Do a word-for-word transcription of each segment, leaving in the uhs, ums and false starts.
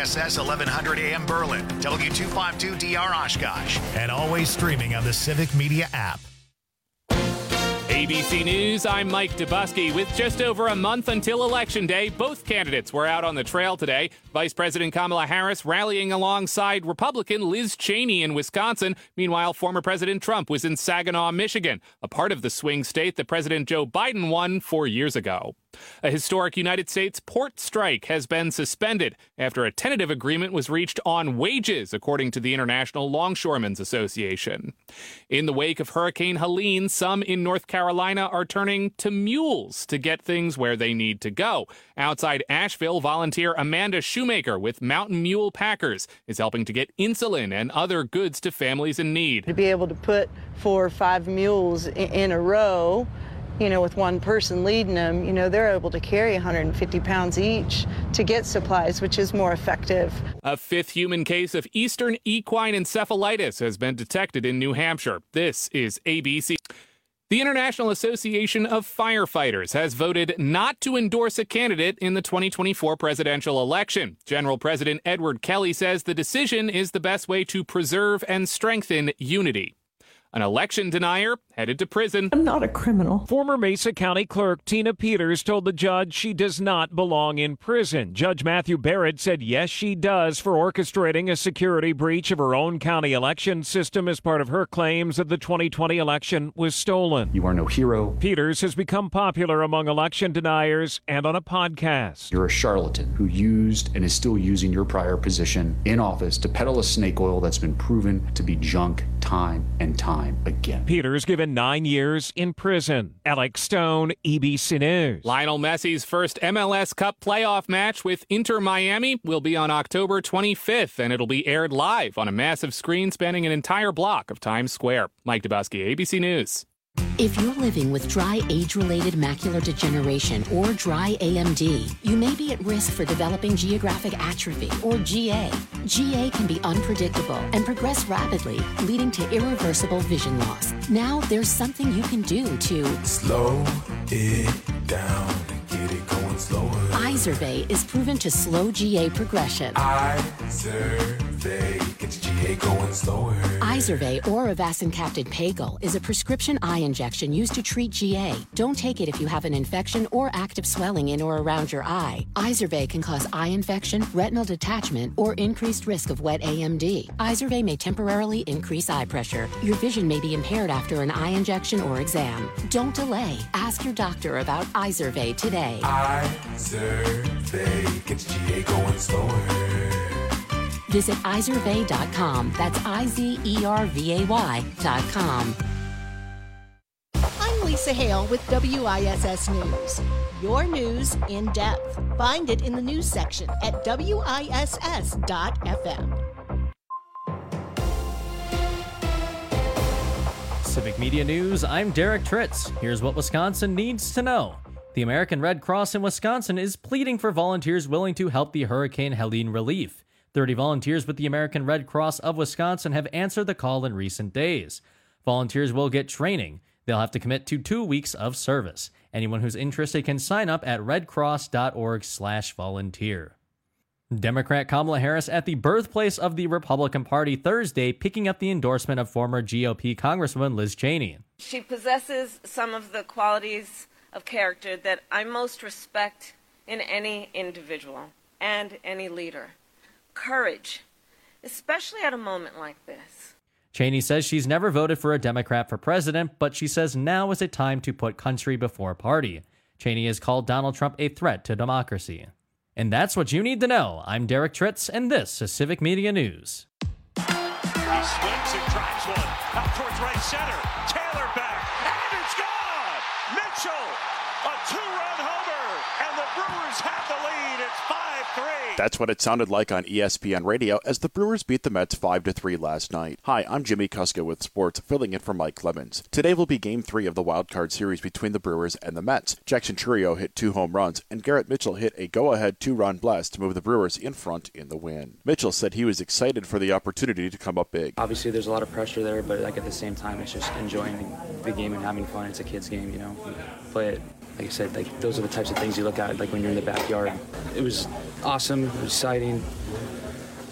S S eleven hundred A M Berlin, W two fifty-two D R Oshkosh, and always streaming on the Civic Media app. A B C News, I'm Mike Dubusky. With just over a month until Election Day, both candidates were out on the trail today. Vice President Kamala Harris rallying alongside Republican Liz Cheney in Wisconsin. Meanwhile, former President Trump was in Saginaw, Michigan, a part of the swing state that President Joe Biden won four years ago. A historic United States port strike has been suspended after a tentative agreement was reached on wages, according to the International Longshoremen's Association. In the wake of Hurricane Helene, some in North Carolina are turning to mules to get things where they need to go. Outside Asheville, volunteer Amanda Shoemaker with Mountain Mule Packers is helping to get insulin and other goods to families in need. To be able to put four or five mules in a row, you know, with one person leading them, you know, they're able to carry one hundred fifty pounds each to get supplies, which is more effective. A fifth human case of Eastern equine encephalitis has been detected in New Hampshire. This is A B C. The International Association of Firefighters has voted not to endorse a candidate in the twenty twenty-four presidential election. General President Edward Kelly says the decision is the best way to preserve and strengthen unity. An election denier headed to prison. I'm not a criminal. Former Mesa County Clerk Tina Peters told the judge she does not belong in prison. Judge Matthew Barrett said yes, she does for orchestrating a security breach of her own county election system as part of her claims that the twenty twenty election was stolen. You are no hero. Peters has become popular among election deniers and on a podcast. You're a charlatan who used and is still using your prior position in office to peddle a snake oil that's been proven to be junk time and time again. Peters given nine years in prison. Alex Stone, A B C News. Lionel Messi's first M L S Cup playoff match with Inter Miami will be on October twenty-fifth, and it'll be aired live on a massive screen spanning an entire block of Times Square. Mike Dubusky, A B C News. If you're living with dry age-related macular degeneration or dry A M D, you may be at risk for developing geographic atrophy or G A. G A can be unpredictable and progress rapidly, leading to irreversible vision loss. Now there's something you can do to slow it down and get it going slower. Izervay is proven to slow G A progression. Izervay gets G A going slower. Izervay or avacincaptad pagel is a prescription eye injection used to treat G A. Don't take it if you have an infection or active swelling in or around your eye. Izervay can cause eye infection, retinal detachment, or increased risk of wet A M D. Izervay may temporarily increase eye pressure. Your vision may be impaired after an eye injection or exam. Don't delay. Ask your doctor about Izervay today. Izervay gets G A going slower. Visit Izervay dot com. That's I Z E R V A Y dot com. I'm Lisa Hale with W I S S News. Your news in depth. Find it in the news section at W I S S dot F M. Civic Media News, I'm Derek Tritz. Here's what Wisconsin needs to know. The American Red Cross in Wisconsin is pleading for volunteers willing to help the Hurricane Helene relief. thirty volunteers with the American Red Cross of Wisconsin have answered the call in recent days. Volunteers will get training. They'll have to commit to two weeks of service. Anyone who's interested can sign up at redcross.org slash volunteer. Democrat Kamala Harris at the birthplace of the Republican Party Thursday, picking up the endorsement of former G O P Congresswoman Liz Cheney. She possesses some of the qualities of character that I most respect in any individual and any leader. Courage, especially at a moment like this. Cheney says she's never voted for a Democrat for president, but she says now is a time to put country before party. Cheney has called Donald Trump a threat to democracy. And that's what you need to know. I'm Derek Tritz, and this is Civic Media News. He swings and drives one out towards right center. Taylor back, and it's gone! Mitchell, a two-run homer, and the Brewers have the lead. It's five three. That's what it sounded like on E S P N Radio as the Brewers beat the Mets five to three last night. Hi, I'm Jimmy Kuska with sports, filling in for Mike Clemens. Today will be Game three of the Wild Card Series between the Brewers and the Mets. Jackson Chourio hit two home runs, and Garrett Mitchell hit a go-ahead two-run blast to move the Brewers in front in the win. Mitchell said he was excited for the opportunity to come up big. Obviously, there's a lot of pressure there, but like at the same time, it's just enjoying the game and having fun. It's a kid's game, you know. You play it. Like I said, like those are the types of things you look at, like when you're in the backyard. It was awesome, it was exciting.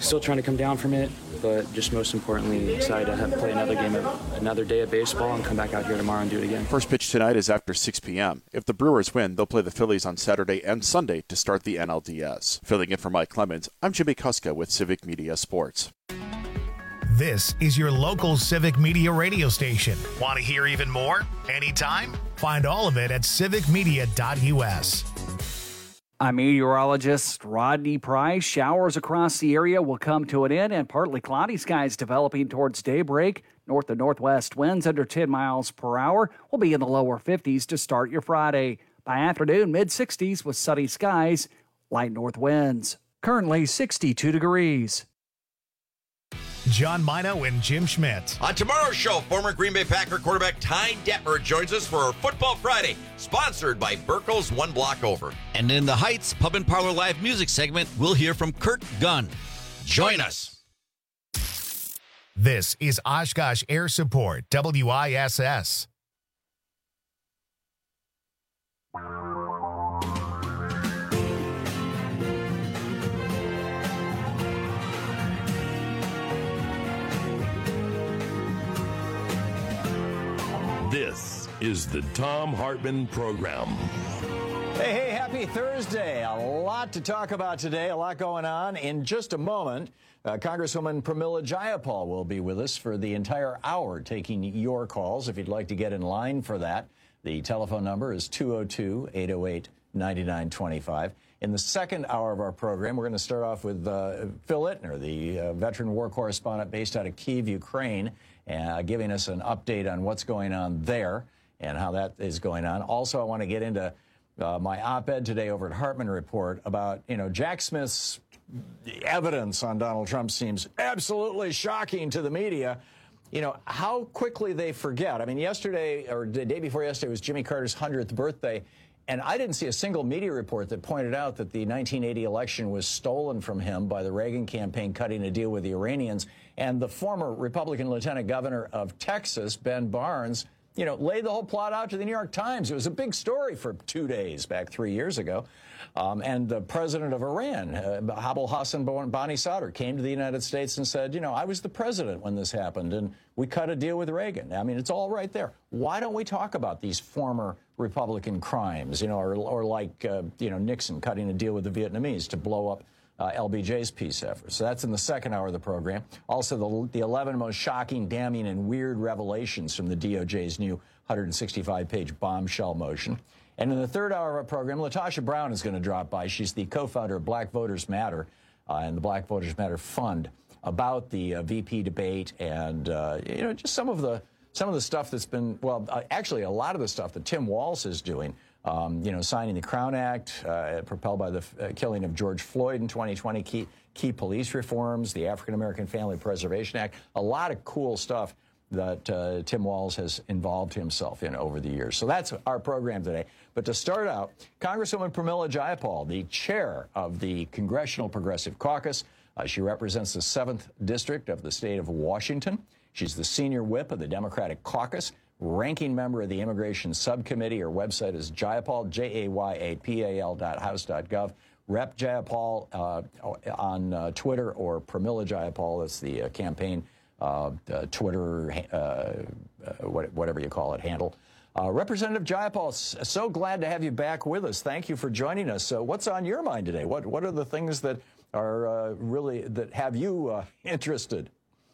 still trying to come down from it, but just most importantly, excited to have, play another game, of, another day of baseball, and come back out here tomorrow and do it again. First pitch tonight is after six p.m. If the Brewers win, they'll play the Phillies on Saturday and Sunday to start the N L D S. Filling in for Mike Clemens, I'm Jimmy Kuska with Civic Media Sports. This is your local Civic Media radio station. Want to hear even more? Anytime? Find all of it at civic media dot u s. I'm meteorologist Rodney Price. Showers across the area will come to an end, and partly cloudy skies developing towards daybreak. North to northwest winds under ten miles per hour will be in the lower fifties to start your Friday. By afternoon, mid-sixties with sunny skies, light north winds. Currently sixty-two degrees. John Mino and Jim Schmidt. On tomorrow's show, former Green Bay Packer quarterback Ty Detmer joins us for Football Friday, sponsored by Burkle's One Block Over. And in the Heights Pub and Parlor Live music segment, we'll hear from Kurt Gunn. Join us. This is Oshkosh Air Support, W I S S. This is the Thom Hartmann Program. Hey, hey, happy Thursday. A lot to talk about today, a lot going on. In just a moment, uh, Congresswoman Pramila Jayapal will be with us for the entire hour, taking your calls. If you'd like to get in line for that, the telephone number is two oh two, eight oh eight, nine nine two five. In the second hour of our program, we're going to start off with uh, Phil Ittner, the uh, veteran war correspondent based out of Kyiv, Ukraine, uh, giving us an update on what's going on there and how that is going on. Also, I want to get into uh, my op-ed today over at Hartman Report about, you know, Jack Smith's evidence on Donald Trump seems absolutely shocking to the media. You know, how quickly they forget. I mean, yesterday, or the day before yesterday, was Jimmy Carter's hundredth birthday, and I didn't see a single media report that pointed out that the nineteen eighty election was stolen from him by the Reagan campaign cutting a deal with the Iranians. And the former Republican lieutenant governor of Texas, Ben Barnes, you know, laid the whole plot out to the New York Times. It was a big story for two days back three years ago. Um, and the president of Iran, uh, Abul Hassan Bani Sadr, came to the United States and said, you know, I was the president when this happened, and we cut a deal with Reagan. I mean, it's all right there. Why don't we talk about these former Republican crimes, you know, or, or like, uh, you know, Nixon cutting a deal with the Vietnamese to blow up Uh, L B J's peace effort. So that's in the second hour of the program. Also, the, the eleven most shocking, damning, and weird revelations from the D O J's new one hundred sixty-five page bombshell motion. And in the third hour of our program, Latasha Brown is going to drop by. She's the co-founder of Black Voters Matter uh, and the Black Voters Matter Fund, about the uh, V P debate and, uh, you know, just some of the some of the stuff that's been, well, uh, actually a lot of the stuff that Tim Walz is doing. Um, you know, signing the Crown Act, uh, propelled by the uh, killing of George Floyd in twenty twenty, key, key police reforms, the African American Family Preservation Act, a lot of cool stuff that uh, Tim Walz has involved himself in over the years. So that's our program today. But to start out, Congresswoman Pramila Jayapal, the chair of the Congressional Progressive Caucus. Uh, she represents the seventh District of the state of Washington. She's the senior whip of the Democratic Caucus, ranking member of the Immigration Subcommittee. Her website is Jayapal, J A Y A P A L dot house dot gov. Rep Jayapal uh, on uh, Twitter, or Pramila Jayapal, that's the uh, campaign uh, uh, Twitter, uh, uh, whatever you call it, handle. Uh, Representative Jayapal, so glad to have you back with us. Thank you for joining us. So what's on your mind today? What, what are the things that are uh, really, that have you uh, interested?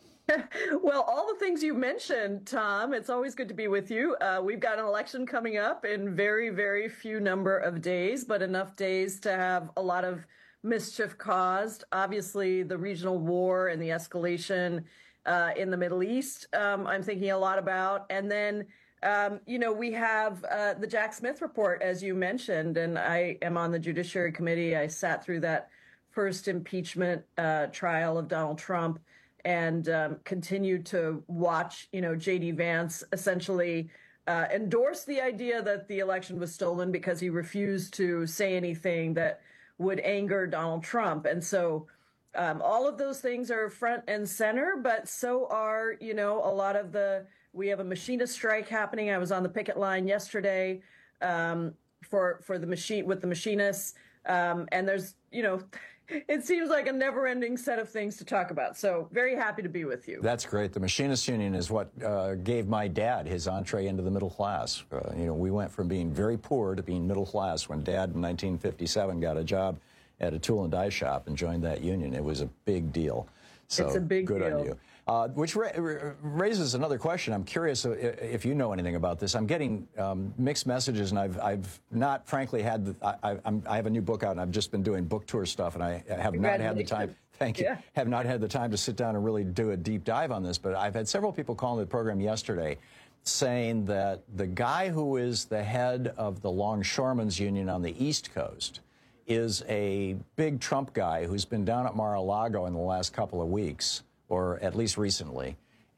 Well, all the things you mentioned, Tom, it's always good to be with you. Uh, we've got an election coming up in very, very few number of days, but enough days to have a lot of mischief caused. Obviously, the regional war and the escalation uh, in the Middle East, um, I'm thinking a lot about. And then, um, you know, we have uh, the Jack Smith report, as you mentioned, and I am on the Judiciary Committee. I sat through that first impeachment uh, trial of Donald Trump, and um, continued to watch, you know, J D Vance essentially uh, endorse the idea that the election was stolen because he refused to say anything that would anger Donald Trump. And so um, all of those things are front and center, but so are, you know, a lot of the, we have a machinist strike happening. I was on the picket line yesterday um, for, for the machine, with the machinists. Um, and there's, you know, it seems like a never-ending set of things to talk about. So very happy to be with you. That's great. The Machinists Union is what uh, gave my dad his entree into the middle class. Uh, you know, we went from being very poor to being middle class when Dad in nineteen fifty-seven got a job at a tool and die shop and joined that union. It was a big deal. So it's a big good deal. on you. Uh, which ra raises another question. I'm curious if you know anything about this. I'm getting um, mixed messages, and I've, I've not, frankly, had. The, I, I'm, I have a new book out, and I've just been doing book tour stuff, and I have not had the time. Thank you. Yeah. Have not had the time to sit down and really do a deep dive on this. But I've had several people calling the program yesterday, saying that the guy who is the head of the Longshoremen's Union on the East Coast is a big Trump guy who's been down at Mar-a-Lago in the last couple of weeks, or at least recently,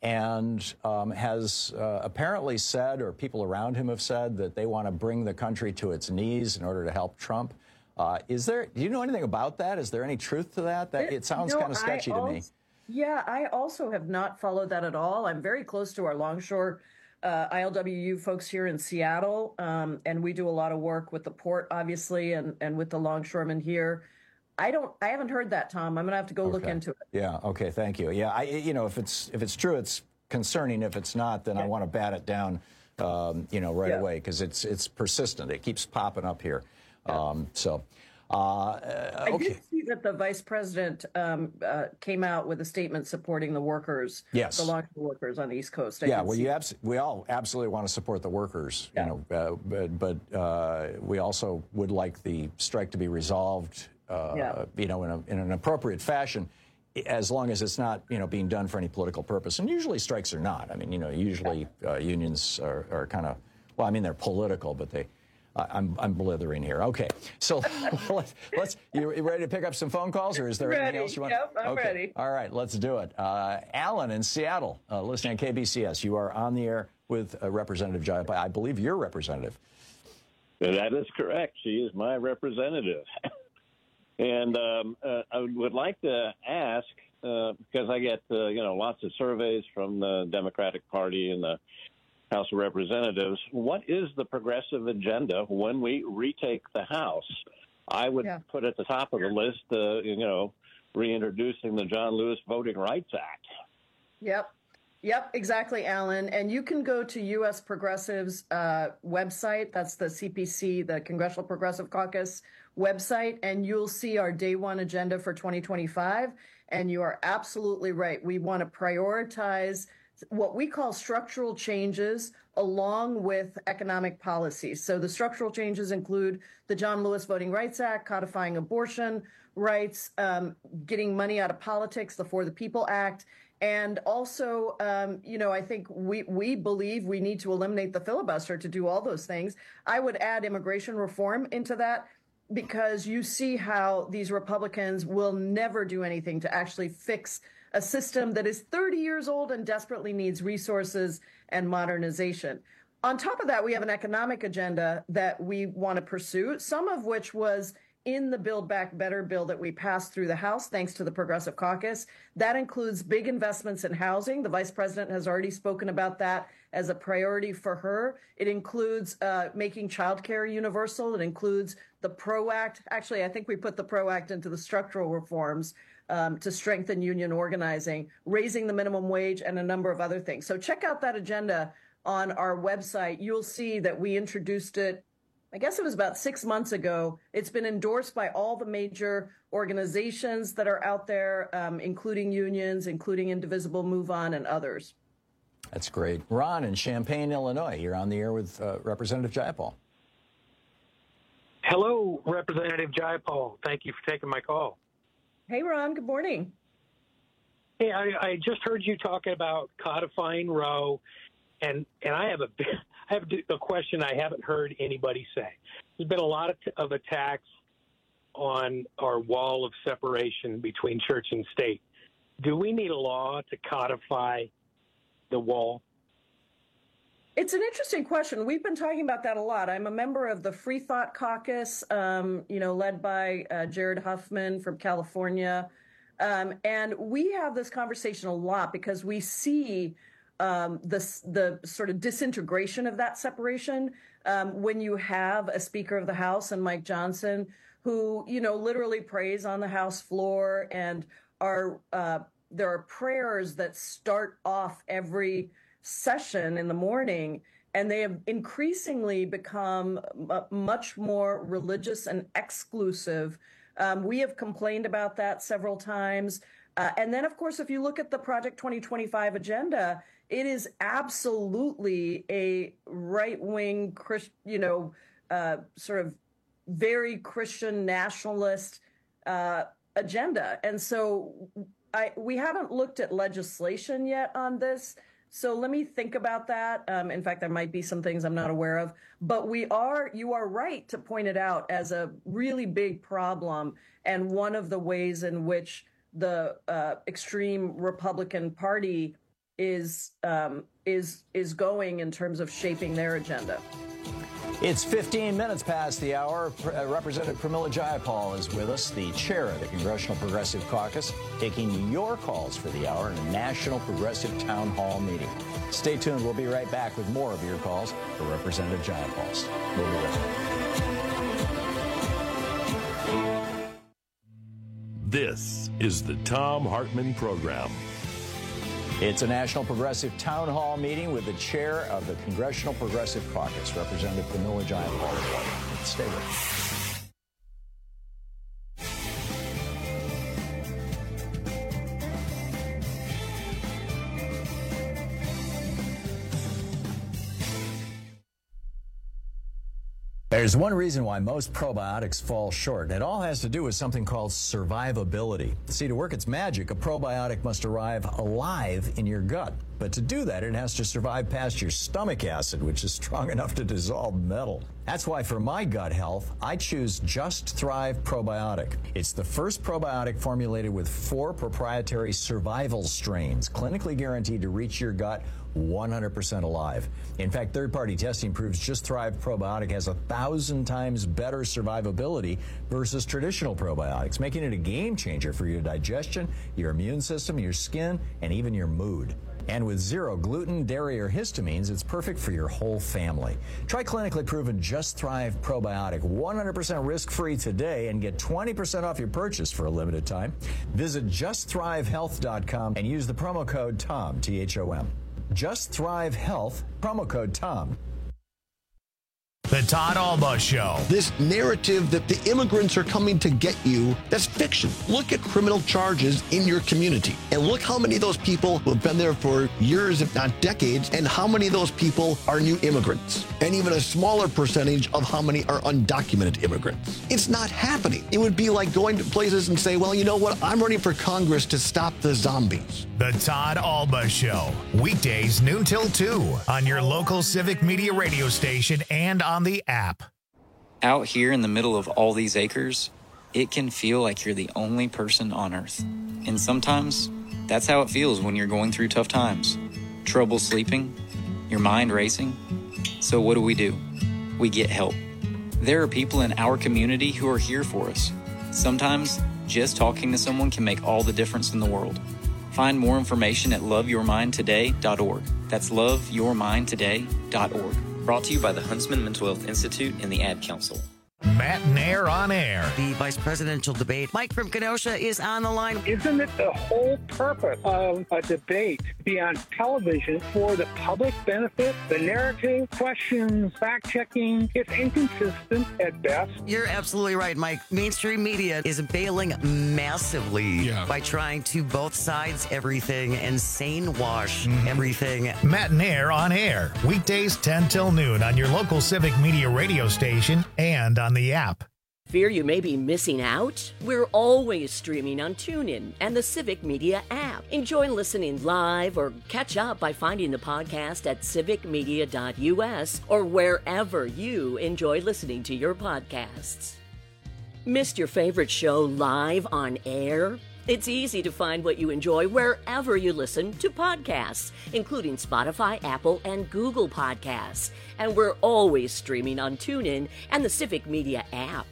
and um, has uh, apparently said, or people around him have said, that they want to bring the country to its knees in order to help Trump. Uh, is there, do you know anything about that? Is there any truth to that? That it sounds no, kind of sketchy also, to me. Yeah, I also have not followed that at all. I'm very close to our Longshore uh, I L W U folks here in Seattle, um, and we do a lot of work with the port, obviously, and, and with the longshoremen here. I don't. I haven't heard that, Tom. I'm gonna have to go okay. look into it. Yeah. Okay. Thank you. Yeah. I. You know, if it's if it's true, it's concerning. If it's not, then yeah. I want to bat it down. Um, you know, right yeah. away, because it's it's persistent. It keeps popping up here. Yeah. Um, so. Uh, okay. I did see that the vice president um, uh, came out with a statement supporting the workers, yes. the longshore workers on the East Coast. I yeah, well, you abs we all absolutely want to support the workers, yeah. you know, uh, but, but uh, we also would like the strike to be resolved, uh, yeah. you know, in, a, in an appropriate fashion, as long as it's not, you know, being done for any political purpose. And usually strikes are not. I mean, you know, usually uh, unions are, are kind of, well, I mean, they're political, but they. I'm, I'm blithering here. Okay, so let's, let's. You ready to pick up some phone calls, or is there ready. anything else you want? Yep, I'm okay. ready. All right, let's do it. Uh, Alan in Seattle, uh, listening on K B C S. You are on the air with uh, Representative Jayapal. I believe your representative. That is correct. She is my representative. and um, uh, I would like to ask, uh, because I get uh, you know lots of surveys from the Democratic Party and the House of Representatives, what is the progressive agenda when we retake the House? I would yeah. put at the top of the list, uh, you know, reintroducing the John Lewis Voting Rights Act. Yep. Yep, exactly, Alan. And you can go to U S Progressive's uh, website. That's the C P C, the Congressional Progressive Caucus website, and you'll see our day one agenda for twenty twenty-five. And you are absolutely right. We want to prioritize what we call structural changes along with economic policies. So the structural changes include the John Lewis Voting Rights Act, codifying abortion rights, um, getting money out of politics, the For the People Act, and also, um, you know, I think we, we believe we need to eliminate the filibuster to do all those things. I would add immigration reform into that, because you see how these Republicans will never do anything to actually fix a system that is thirty years old and desperately needs resources and modernization. On top of that, we have an economic agenda that we want to pursue, some of which was in the Build Back Better bill that we passed through the House, thanks to the Progressive Caucus. That includes big investments in housing. The vice president has already spoken about that as a priority for her. It includes uh, making childcare universal. It includes the PRO Act. Actually, I think we put the PRO Act into the structural reforms um, to strengthen union organizing, raising the minimum wage, and a number of other things. So check out that agenda on our website. You'll see that we introduced it, I guess it was about six months ago. It's been endorsed by all the major organizations that are out there, um, including unions, including Indivisible, Move On, and others. That's great. Ron in Champaign, Illinois, you're on the air with uh, Representative Jayapal. Hello, Representative Jayapal. Thank you for taking my call. Hey, Ron. Good morning. Hey, I, I just heard you talking about codifying Roe, and and I have a I have a question I haven't heard anybody say. There's been a lot of, of attacks on our wall of separation between church and state. Do we need a law to codify the wall? It's an interesting question. We've been talking about that a lot. I'm a member of the Free Thought Caucus, um, you know, led by uh, Jared Huffman from California. Um, and we have this conversation a lot because we see um, this, the sort of disintegration of that separation um, when you have a Speaker of the House and Mike Johnson who, you know, literally prays on the House floor, and are uh, there are prayers that start off every session in the morning, and they have increasingly become m- much more religious and exclusive. Um, we have complained about that several times. Uh, and then, of course, if you look at the Project twenty twenty-five agenda, it is absolutely a right-wing, Christ, you know, uh, sort of very Christian nationalist uh, agenda. And so I, we haven't looked at legislation yet on this. So let me think about that. Um, in fact, there might be some things I'm not aware of. But we are, you are right to point it out as a really big problem, and one of the ways in which the uh, extreme Republican Party is um, is is going in terms of shaping their agenda. It's fifteen minutes past the hour. Uh, Representative Pramila Jayapal is with us, the chair of the Congressional Progressive Caucus, taking your calls for the hour in a National Progressive Town Hall meeting. Stay tuned. We'll be right back with more of your calls for Representative Jayapal. We'll be right back. This is the Thom Hartmann Program. It's a National Progressive Town Hall meeting with the chair of the Congressional Progressive Caucus, Representative Pramila Jayapal. Stay with us. There's one reason why most probiotics fall short. It all has to do with something called survivability. See, to work its magic, a probiotic must arrive alive in your gut. But to do that, it has to survive past your stomach acid, which is strong enough to dissolve metal. That's why for my gut health, I choose Just Thrive Probiotic. It's the first probiotic formulated with four proprietary survival strains, clinically guaranteed to reach your gut one hundred percent alive. In fact, third-party testing proves Just Thrive Probiotic has a thousand times better survivability versus traditional probiotics, making it a game changer for your digestion, your immune system, your skin, and even your mood. And with zero gluten, dairy, or histamines, it's perfect for your whole family. Try clinically proven Just Thrive Probiotic one hundred percent risk-free today and get twenty percent off your purchase for a limited time. Visit just thrive health dot com and use the promo code TOM, T H O M. Just Thrive Health, promo code TOM. The Todd Alba Show. This narrative that the immigrants are coming to get you, that's fiction. Look at criminal charges in your community and look how many of those people who have been there for years, if not decades, and how many of those people are new immigrants, and even a smaller percentage of how many are undocumented immigrants. It's not happening. It would be like going to places and say, well, you know what? I'm running for Congress to stop the zombies. The Todd Alba Show. Weekdays noon till two on your local Civic Media radio station and on the app. Out here in the middle of all these acres, it can feel like you're the only person on Earth. And sometimes, that's how it feels when you're going through tough times. Trouble sleeping, your mind racing. So what do we do? We get help. There are people in our community who are here for us. Sometimes, just talking to someone can make all the difference in the world. Find more information at love your mind today dot org. That's love your mind today dot org. Brought to you by the Huntsman Mental Health Institute and the Ad Council. Matt Nair on air. The vice presidential debate. Mike from Kenosha is on the line. Isn't it the whole purpose of a debate to be on television for the public benefit? The narrative, questions, fact-checking, it's inconsistent at best. You're absolutely right, Mike. Mainstream media is bailing massively yeah. by trying to both sides everything and sane wash mm-hmm. everything. Matt Nair on air. Weekdays ten till noon on your local Civic Media radio station and on the app. Fear you may be missing out? We're always streaming on TuneIn and the Civic Media app. Enjoy listening live or catch up by finding the podcast at civic media dot U S or wherever you enjoy listening to your podcasts. Missed your favorite show live on air? It's easy to find what you enjoy wherever you listen to podcasts, including Spotify, Apple, and Google Podcasts. And we're always streaming on TuneIn and the Civic Media app.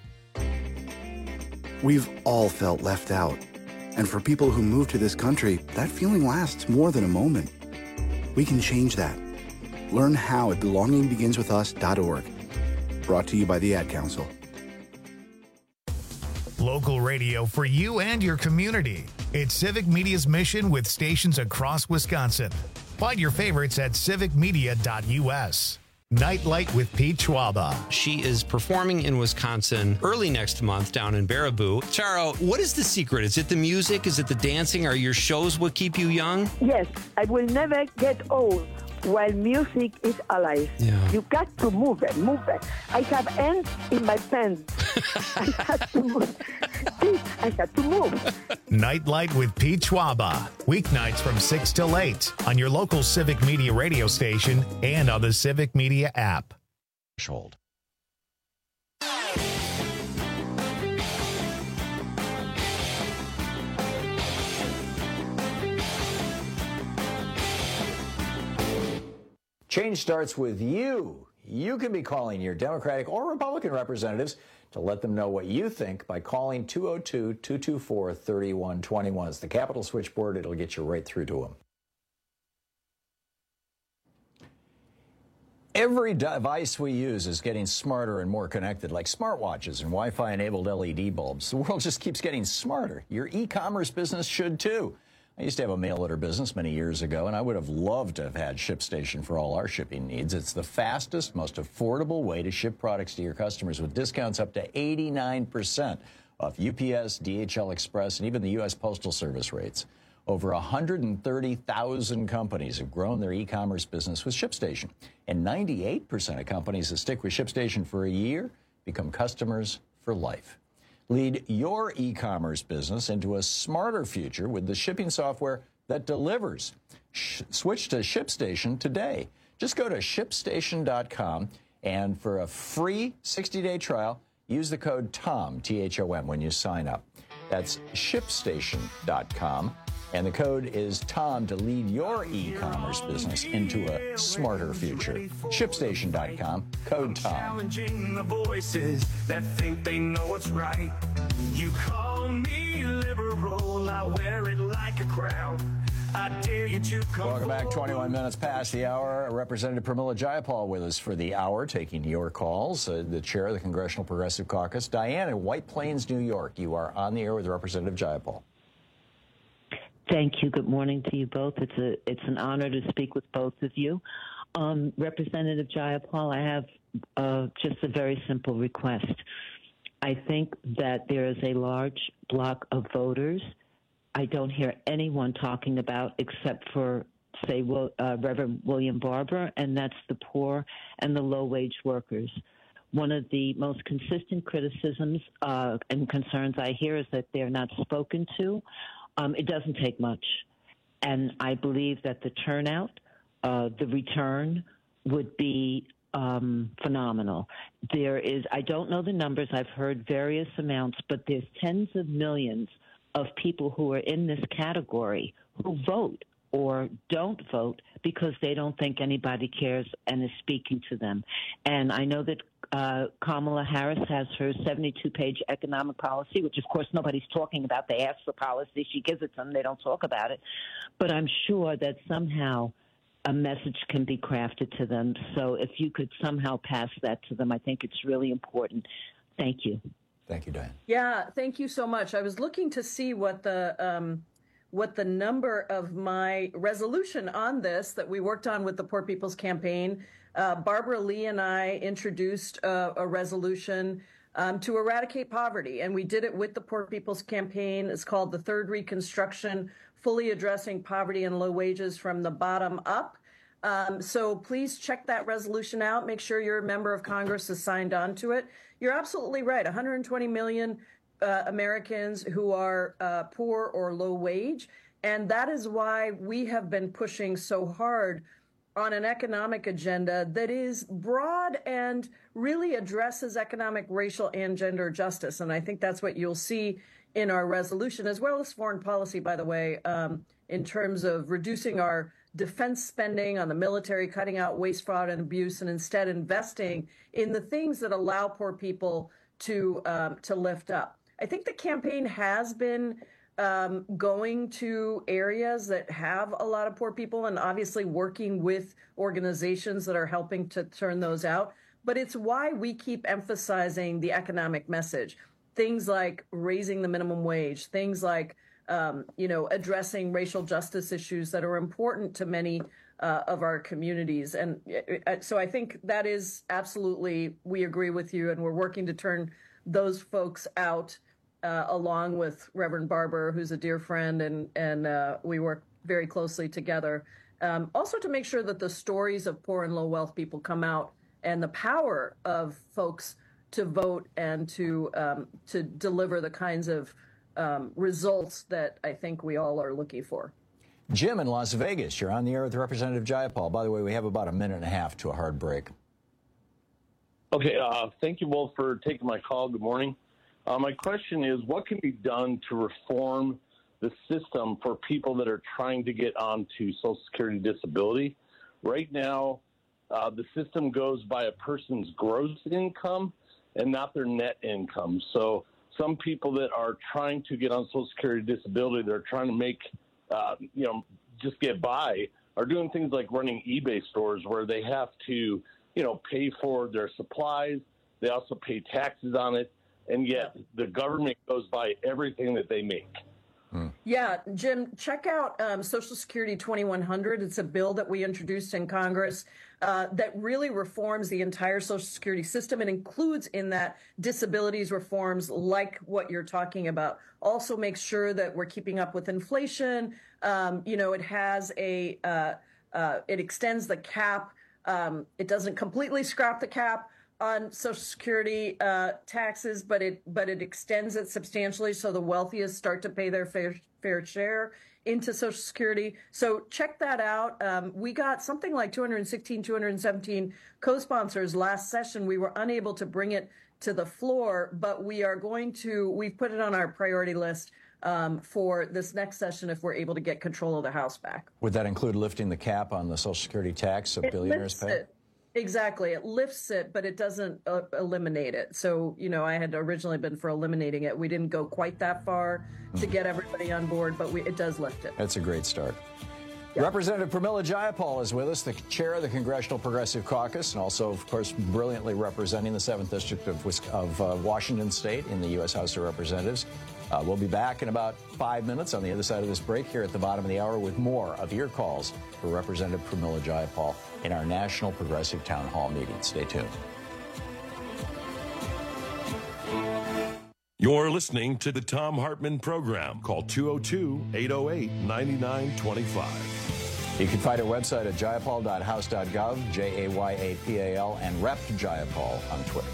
We've all felt left out. And for people who move to this country, that feeling lasts more than a moment. We can change that. Learn how at belonging begins with us dot org. Brought to you by the Ad Council. Local radio for you and your community. It's Civic Media's mission with stations across Wisconsin. Find your favorites at civic media dot u s. Nightlight with Pete Schwaba. She is performing in Wisconsin early next month down in Baraboo. Charo, what is the secret? Is it the music? Is it the dancing? Are your shows what keep you young? Yes, I will never get old while music is alive. Yeah. You got to move it, move it. I have ants in my pants. I had to move. I had to move. Nightlight with Pete Schwaba. Weeknights from six till eight on your local Civic Media radio station and on the Civic Media app. Threshold. Change starts with you. You can be calling your Democratic or Republican representatives to let them know what you think by calling two oh two, two two four, three one two one. It's the Capitol switchboard. It'll get you right through to them. Every device we use is getting smarter and more connected, like smartwatches and Wi-Fi enabled L E D bulbs. The world just keeps getting smarter. Your e-commerce business should too. I used to have a mail order business many years ago, and I would have loved to have had ShipStation for all our shipping needs. It's the fastest, most affordable way to ship products to your customers with discounts up to eighty-nine percent off U P S, D H L Express, and even the U S Postal Service rates. Over one hundred thirty thousand companies have grown their e-commerce business with ShipStation, and ninety-eight percent of companies that stick with ShipStation for a year become customers for life. Lead your e-commerce business into a smarter future with the shipping software that delivers. Sh- switch to ShipStation today. Just go to ship station dot com, and for a free sixty-day trial, use the code TOM, T H O M, when you sign up. That's ship station dot com, and the code is TOM to lead your e-commerce business into a smarter future. ship station dot com, code TOM. Challenging the voices that think they know what's right. You call me liberal, I wear it like a crown. I dare you to come. Welcome back. twenty-one minutes past the hour. Representative Pramila Jayapal with us for the hour, taking your calls. Uh, the chair of the Congressional Progressive Caucus, Diane in White Plains, New York. You are on the air with Representative Jayapal. Thank you. Good morning to you both. It's a it's an honor to speak with both of you. Um, Representative Jayapal, I have uh, just a very simple request. I think that there is a large block of voters I don't hear anyone talking about except for, say, Will, uh, Reverend William Barber, and that's the poor and the low-wage workers. One of the most consistent criticisms uh, and concerns I hear is that they're not spoken to. Um, it doesn't take much. And I believe that the turnout, uh, the return would be um, phenomenal. There is, I don't know the numbers, I've heard various amounts, but there's tens of millions of people who are in this category who vote or don't vote because they don't think anybody cares and is speaking to them. And I know that uh, Kamala Harris has her seventy-two page economic policy, which, of course, nobody's talking about. They ask for policy. She gives it to them. They don't talk about it. But I'm sure that somehow a message can be crafted to them. So if you could somehow pass that to them, I think it's really important. Thank you. Thank you, Diane. Yeah, thank you so much. I was looking to see what the um, what the number of my resolution on this that we worked on with the Poor People's Campaign. Uh, Barbara Lee and I introduced uh, a resolution um, to eradicate poverty, and we did it with the Poor People's Campaign. It's called the Third Reconstruction, Fully Addressing Poverty and Low Wages from the Bottom Up. Um, so please check that resolution out. Make sure your member of Congress is signed on to it. You're absolutely right. one hundred twenty million uh, Americans who are uh, poor or low wage. And that is why we have been pushing so hard on an economic agenda that is broad and really addresses economic, racial, and gender justice. And I think that's what you'll see in our resolution, as well as foreign policy, by the way, um, in terms of reducing our defense spending on the military, cutting out waste, fraud, and abuse, and instead investing in the things that allow poor people to um, to lift up. I think the campaign has been um, going to areas that have a lot of poor people and obviously working with organizations that are helping to turn those out. But it's why we keep emphasizing the economic message. things like raising the minimum wage, things like, um, you know, addressing racial justice issues that are important to many uh, of our communities. And uh, so I think that is absolutely, we agree with you, and we're working to turn those folks out, uh, along with Reverend Barber, who's a dear friend, and, and uh, we work very closely together. Um, also to make sure that the stories of poor and low wealth people come out, and the power of folks to vote and to um, to deliver the kinds of um, results that I think we all are looking for. Jim in Las Vegas, you're on the air with Representative Jayapal. By the way, we have about a minute and a half to a hard break. Okay, uh, thank you both for taking my call. Good morning. Uh, my question is, what can be done to reform the system for people that are trying to get onto Social Security disability? Right now, uh, the system goes by a person's gross income and not their net income. So some people that are trying to get on Social Security disability, they're trying to make, uh, you know, just get by, are doing things like running eBay stores where they have to, you know, pay for their supplies. They also pay taxes on it. And yet the government goes by everything that they make. Yeah, Jim, check out um, Social Security twenty-one hundred. It's a bill that we introduced in Congress uh, that really reforms the entire Social Security system and includes in that disabilities reforms like what you're talking about. Also makes sure that we're keeping up with inflation. Um, you know, it has a, uh, uh, it extends the cap. Um, it doesn't completely scrap the cap on Social Security uh, taxes, but it but it extends it substantially, so the wealthiest start to pay their fair fair share into Social Security. So check that out. Um, we got something like two hundred sixteen, two hundred seventeen co-sponsors last session. We were unable to bring it to the floor, but we are going to. We've put it on our priority list um, for this next session if we're able to get control of the House back. Would that include lifting the cap on the Social Security tax that It billionaires lifts pay? it. Exactly. It lifts it, but it doesn't uh, eliminate it. So, you know, I had originally been for eliminating it. We didn't go quite that far to get everybody on board, but we, it does lift it. That's a great start. Representative Pramila Jayapal is with us, the chair of the Congressional Progressive Caucus, and also, of course, brilliantly representing the seventh District of, Wis- of uh, Washington State in the U S House of Representatives. Uh, we'll be back in about five minutes on the other side of this break here at the bottom of the hour with more of your calls for Representative Pramila Jayapal in our National Progressive Town Hall meeting. Stay tuned. You're listening to the Thom Hartmann Program. Call two oh two, eight oh eight, nine nine two five. You can find our website at jayapal dot house dot gov, J A Y A P A L, and Rep Jayapal on Twitter.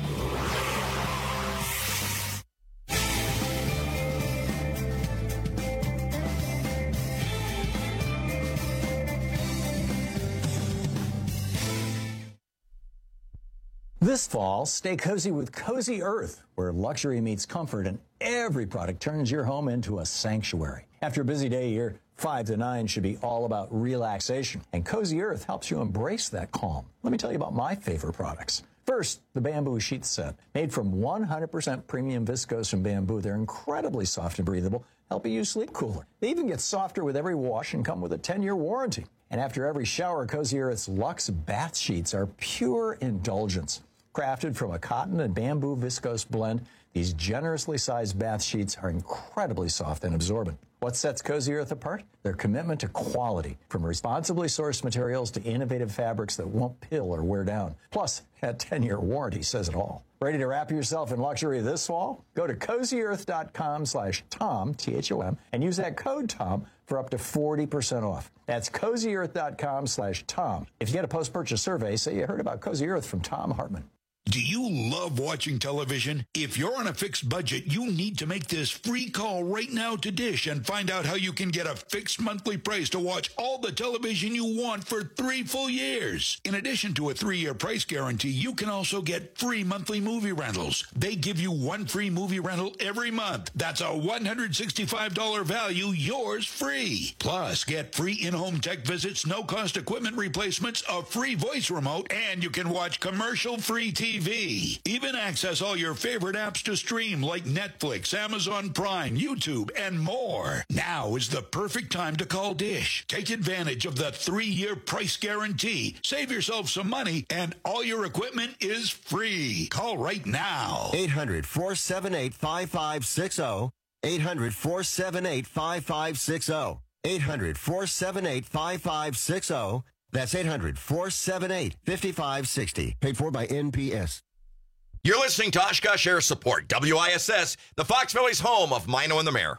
This fall, stay cozy with Cozy Earth, where luxury meets comfort and every product turns your home into a sanctuary. After a busy day, your five to nine should be all about relaxation, and Cozy Earth helps you embrace that calm. Let me tell you about my favorite products. First, the bamboo sheet set. Made from one hundred percent premium viscose and bamboo, they're incredibly soft and breathable, helping you sleep cooler. They even get softer with every wash and come with a ten-year warranty. And after every shower, Cozy Earth's Luxe bath sheets are pure indulgence. Crafted from a cotton and bamboo viscose blend, these generously sized bath sheets are incredibly soft and absorbent. What sets Cozy Earth apart? Their commitment to quality, from responsibly sourced materials to innovative fabrics that won't pill or wear down. Plus, that ten-year warranty says it all. Ready to wrap yourself in luxury this fall? Go to cozy earth dot com slash Tom, T H O M, and use that code Tom for up to forty percent off. That's cozy earth dot com slash Tom. If you get a post-purchase survey, say you heard about Cozy Earth from Thom Hartmann. Do you love watching television? If you're on a fixed budget, you need to make this free call right now to Dish and find out how you can get a fixed monthly price to watch all the television you want for three full years. In addition to a three-year price guarantee, you can also get free monthly movie rentals. They give you one free movie rental every month. That's a one hundred sixty-five dollars value, yours free. Plus, get free in-home tech visits, no-cost equipment replacements, a free voice remote, and you can watch commercial-free T V T V. Even access all your favorite apps to stream like Netflix, Amazon Prime, YouTube, and more. Now is the perfect time to call Dish. Take advantage of the three-year price guarantee. Save yourself some money, and all your equipment is free. Call right now. eight hundred, four seven eight, five five six zero. eight hundred, four seven eight, five five six zero. eight hundred, four seven eight, five five six zero. That's eight hundred, four seven eight, five five six zero. Paid for by N P S. You're listening to Oshkosh Air Support, W I S S, the Fox Valley's home of Mino and the Mayor.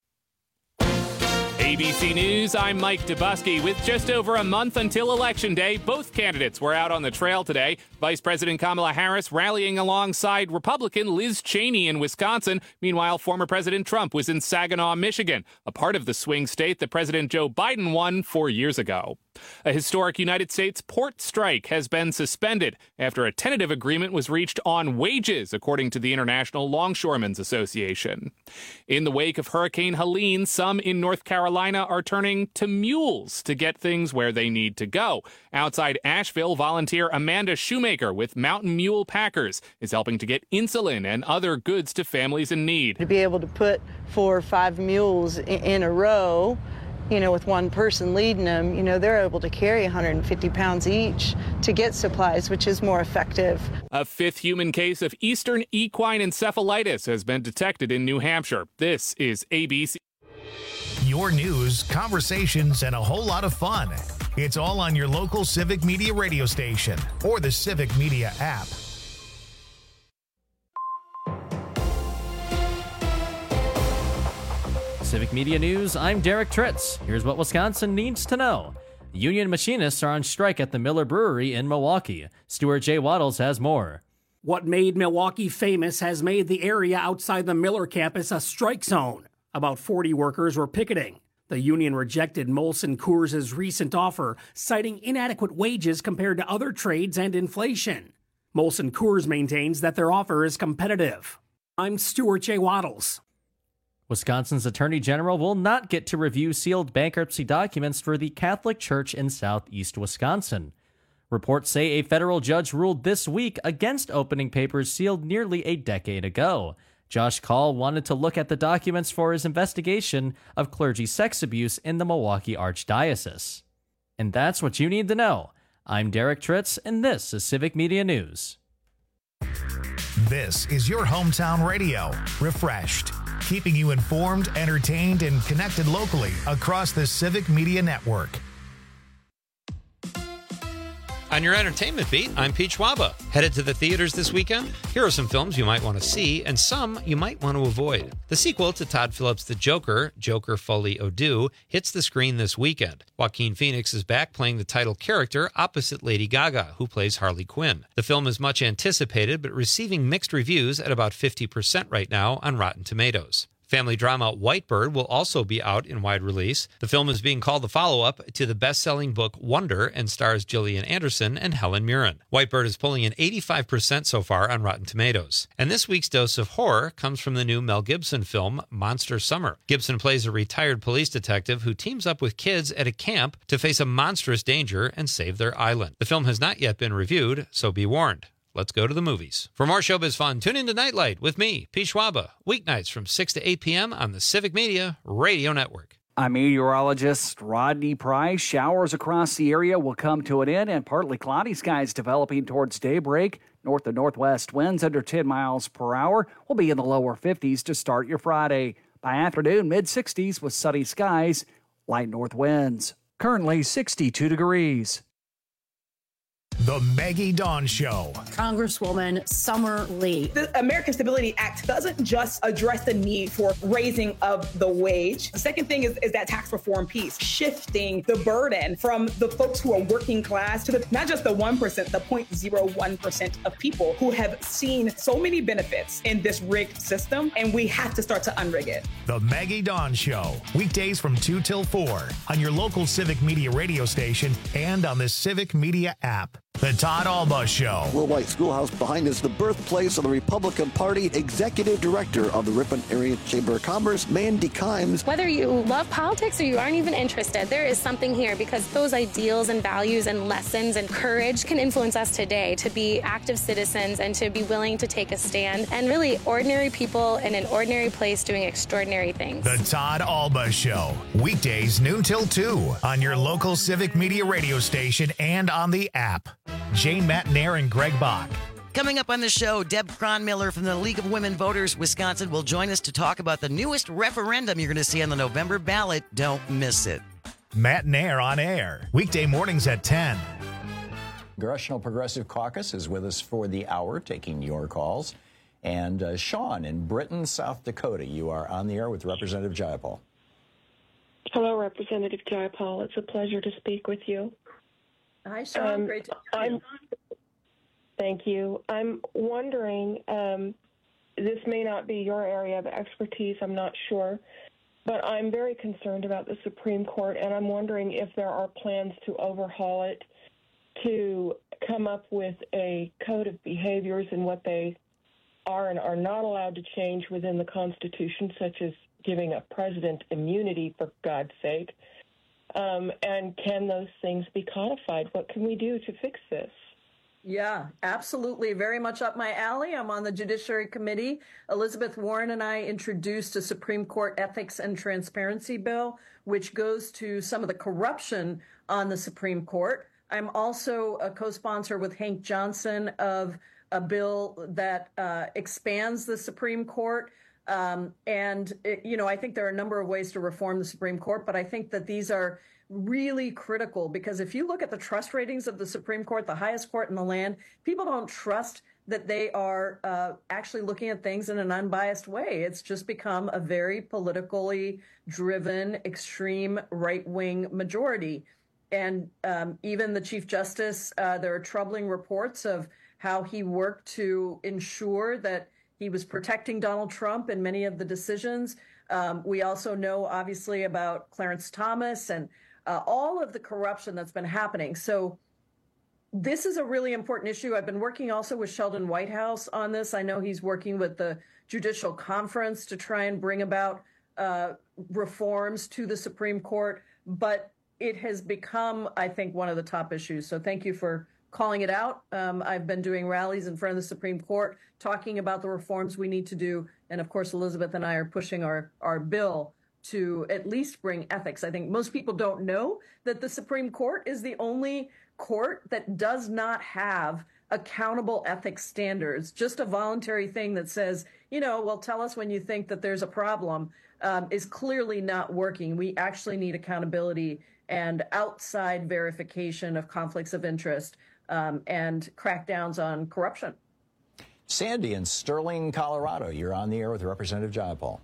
A B C News, I'm Mike Dubusky. With just over a month until Election Day, both candidates were out on the trail today. Vice President Kamala Harris rallying alongside Republican Liz Cheney in Wisconsin. Meanwhile, former President Trump was in Saginaw, Michigan, a part of the swing state that President Joe Biden won four years ago. A historic United States port strike has been suspended after a tentative agreement was reached on wages, according to the International Longshoremen's Association. In the wake of Hurricane Helene, some in North Carolina are turning to mules to get things where they need to go. Outside Asheville, volunteer Amanda Shoemaker with Mountain Mule Packers is helping to get insulin and other goods to families in need. To be able to put four or five mules in a row, you know, with one person leading them, you know, they're able to carry one hundred fifty pounds each to get supplies, which is more effective. A fifth human case of Eastern equine encephalitis has been detected in New Hampshire. This is A B C. Your news, conversations, and a whole lot of fun. It's all on your local Civic Media radio station or the Civic Media app. Civic Media News, I'm Derek Tritz. Here's what Wisconsin needs to know. Union machinists are on strike at the Miller Brewery in Milwaukee. Stuart J. Waddles has more. What made Milwaukee famous has made the area outside the Miller campus a strike zone. About forty workers were picketing. The union rejected Molson Coors' recent offer, citing inadequate wages compared to other trades and inflation. Molson Coors maintains that their offer is competitive. I'm Stuart J. Waddles. Wisconsin's Attorney General will not get to review sealed bankruptcy documents for the Catholic Church in southeast Wisconsin. Reports say a federal judge ruled this week against opening papers sealed nearly a decade ago. Josh Call wanted to look at the documents for his investigation of clergy sex abuse in the Milwaukee Archdiocese. And that's what you need to know. I'm Derek Tritz, and this is Civic Media News. This is your hometown radio, refreshed, keeping you informed, entertained, and connected locally across the Civic Media Network. On your entertainment beat, I'm Pete Schwaba. Headed to the theaters this weekend? Here are some films you might want to see and some you might want to avoid. The sequel to Todd Phillips' The Joker, Joker Folie à Deux, hits the screen this weekend. Joaquin Phoenix is back playing the title character opposite Lady Gaga, who plays Harley Quinn. The film is much anticipated, but receiving mixed reviews at about fifty percent right now on Rotten Tomatoes. Family drama Whitebird will also be out in wide release. The film is being called the follow-up to the best-selling book Wonder and stars Gillian Anderson and Helen Mirren. Whitebird is pulling in eighty-five percent so far on Rotten Tomatoes. And this week's dose of horror comes from the new Mel Gibson film Monster Summer. Gibson plays a retired police detective who teams up with kids at a camp to face a monstrous danger and save their island. The film has not yet been reviewed, so be warned. Let's go to the movies. For more showbiz fun, tune in to Nightlight with me, Pete Schwaba, weeknights from six to eight p.m. on the Civic Media Radio Network. I'm meteorologist Rodney Price. Showers across the area will come to an end and partly cloudy skies developing towards daybreak. North to northwest winds under ten miles per hour will be in the lower fifties to start your Friday. By afternoon, mid-sixties with sunny skies, light north winds. Currently sixty-two degrees. The Maggie Dawn Show. Congresswoman Summer Lee. The American Stability Act doesn't just address the need for raising of the wage. The second thing is, is that tax reform piece, shifting the burden from the folks who are working class to the, not just the one percent, the zero point zero one percent of people who have seen so many benefits in this rigged system, and we have to start to unrig it. The Maggie Dawn Show, weekdays from two till four on your local Civic Media radio station and on the Civic Media app. The Todd Alba Show. Worldwide Schoolhouse behind us, the birthplace of the Republican Party. Executive Director of the Ripon Area Chamber of Commerce, Mandy Kimes. Whether you love politics or you aren't even interested, there is something here because those ideals and values and lessons and courage can influence us today to be active citizens and to be willing to take a stand and really ordinary people in an ordinary place doing extraordinary things. The Todd Alba Show. Weekdays noon till two on your local Civic Media radio station and on the app. Jane Matnair and Greg Bach. Coming up on the show, Deb Cronmiller from the League of Women Voters Wisconsin will join us to talk about the newest referendum you're going to see on the November ballot. Don't miss it. Matt Nair on air. Weekday mornings at ten. Congressional Progressive Caucus is with us for the hour, taking your calls. And uh, Sean in Britain, South Dakota, you are on the air with Representative Jayapal. Hello, Representative Jayapal. It's a pleasure to speak with you. Hi, Sean. Um, Great to hear you. I'm, thank you. I'm wondering, um, this may not be your area of expertise, I'm not sure, but I'm very concerned about the Supreme Court, and I'm wondering if there are plans to overhaul it, to come up with a code of behaviors and what they are and are not allowed to change within the Constitution, such as giving a president immunity, for God's sake. Um, and can those things be codified? What can we do to fix this? Yeah, absolutely. Very much up my alley. I'm on the Judiciary Committee. Elizabeth Warren and I introduced a Supreme Court Ethics and Transparency Bill, which goes to some of the corruption on the Supreme Court. I'm also a co-sponsor with Hank Johnson of a bill that uh, expands the Supreme Court. Um, and, it, you know, I think there are a number of ways to reform the Supreme Court, but I think that these are really critical because if you look at the trust ratings of the Supreme Court, the highest court in the land, people don't trust that they are uh, actually looking at things in an unbiased way. It's just become a very politically driven, extreme right-wing majority. And um, even the Chief Justice, uh, there are troubling reports of how he worked to ensure that he was protecting Donald Trump in many of the decisions. Um, we also know, obviously, about Clarence Thomas and uh, all of the corruption that's been happening. So this is a really important issue. I've been working also with Sheldon Whitehouse on this. I know he's working with the Judicial Conference to try and bring about uh, reforms to the Supreme Court. But it has become, I think, one of the top issues. So thank you for calling it out. Um, I've been doing rallies in front of the Supreme Court, talking about the reforms we need to do. And of course, Elizabeth and I are pushing our, our bill to at least bring ethics. I think most people don't know that the Supreme Court is the only court that does not have accountable ethics standards, just a voluntary thing that says, you know, well, tell us when you think that there's a problem, um, is clearly not working. We actually need accountability and outside verification of conflicts of interest. Um, and crackdowns on corruption. Sandy in Sterling, Colorado, you're on the air with Representative Jayapal.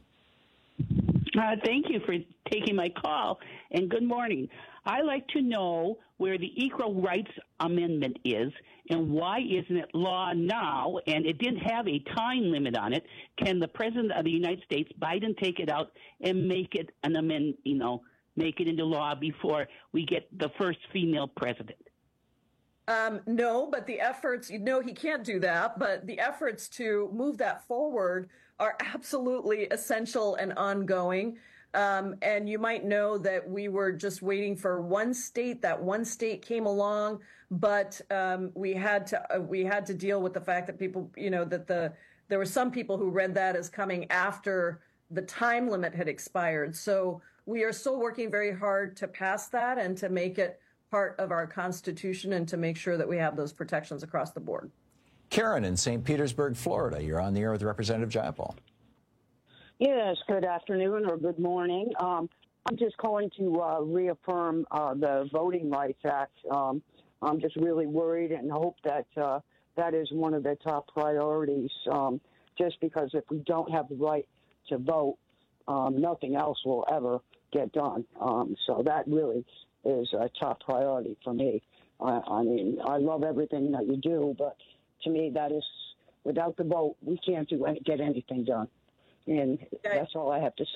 Uh, thank you for taking my call, and good morning. I'd like to know where the Equal Rights Amendment is, and why isn't it law now, and it didn't have a time limit on it. Can the President of the United States, Biden, take it out and make it an amendment, you know, make it into law before we get the first female president? Um, no, but the efforts, you know, he can't do that, but the efforts to move that forward are absolutely essential and ongoing. Um, and you might know that we were just waiting for one state. That one state came along, but um, we had to uh, we had to deal with the fact that people, you know, that the there were some people who read that as coming after the time limit had expired. So we are still working very hard to pass that and to make it part of our Constitution and to make sure that we have those protections across the board. Karen in Saint Petersburg, Florida, you're on the air with Representative Jayapal. Yes, good afternoon or good morning. Um, I'm just calling to uh, reaffirm uh, the Voting Rights Act. Um, I'm just really worried and hope that uh, that is one of the top priorities, um, just because if we don't have the right to vote, um, nothing else will ever get done. Um, so that really is a top priority for me. I, I mean, I love everything that you do, but to me, that is, without the vote, we can't do any, get anything done. And that's all I have to say.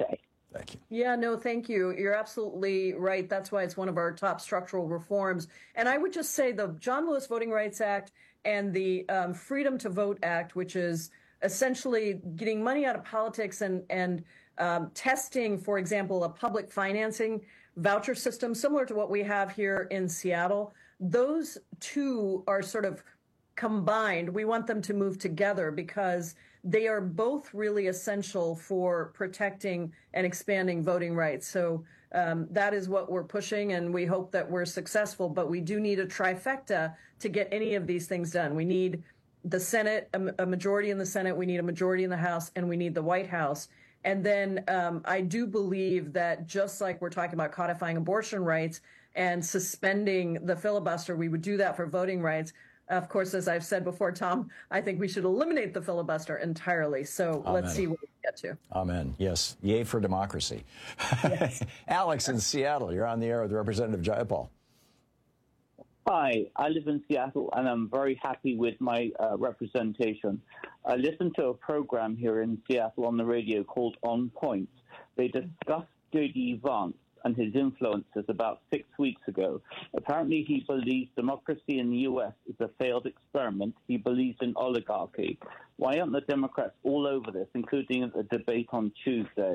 Thank you. Yeah, no, thank you. You're absolutely right. That's why it's one of our top structural reforms. And I would just say the John Lewis Voting Rights Act and the um, Freedom to Vote Act, which is essentially getting money out of politics and, and um, testing, for example, a public financing voucher system similar to what we have here in Seattle. Those two are sort of combined. We want them to move together because they are both really essential for protecting and expanding voting rights. So um, that is what we're pushing, and we hope that we're successful. But we do need a trifecta to get any of these things done. We need the Senate, a, a majority in the Senate, we need a majority in the House, and we need the White House. And then um, I do believe that just like we're talking about codifying abortion rights and suspending the filibuster, we would do that for voting rights. Of course, as I've said before, Tom, I think we should eliminate the filibuster entirely. So Amen. Let's see what we get to. Amen. Yes. Yay for democracy. Yes. Alex in Seattle, you're on the air with Representative Jayapal. Hi, I live in Seattle, and I'm very happy with my uh, representation. I listened to a program here in Seattle on the radio called On Point. They discussed J D Vance and his influences about six weeks ago. Apparently, he believes democracy in the U S is a failed experiment. He believes in oligarchy. Why aren't the Democrats all over this, including at the debate on Tuesday?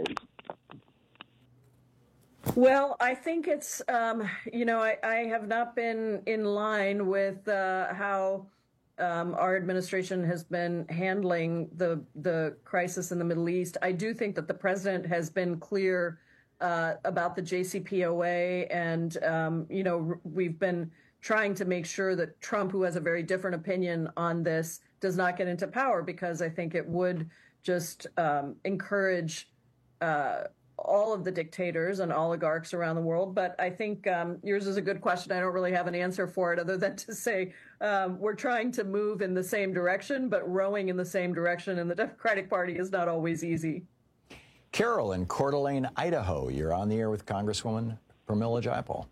Well, I think it's, um, you know, I, I have not been in line with uh, how um, our administration has been handling the the crisis in the Middle East. I do think that the president has been clear uh, about the J C P O A, and, um, you know, r- we've been trying to make sure that Trump, who has a very different opinion on this, does not get into power, because I think it would just um, encourage uh all of the dictators and oligarchs around the world. But I think um, yours is a good question. I don't really have an answer for it other than to say um, we're trying to move in the same direction, but rowing in the same direction in the Democratic Party is not always easy. Carol in Coeur d'Alene, Idaho, you're on the air with Congresswoman Pramila Jayapal.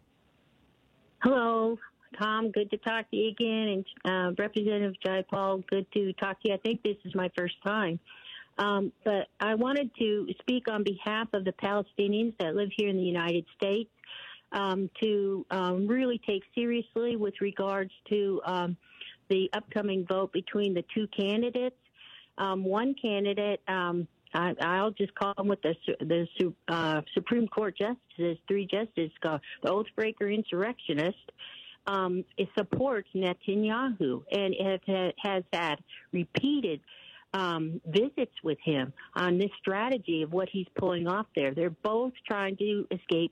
Hello, Tom. Good to talk to you again. And uh, Representative Jayapal, good to talk to you. I think this is my first time. Um, but I wanted to speak on behalf of the Palestinians that live here in the United States um, to um, really take seriously with regards to um, the upcoming vote between the two candidates. Um, one candidate, um, I, I'll just call him with the, the uh, Supreme Court justices, three justices, called the Oathbreaker insurrectionist. Um, it supports Netanyahu, and it has had repeated Um, visits with him on this strategy of what he's pulling off there. They're both trying to escape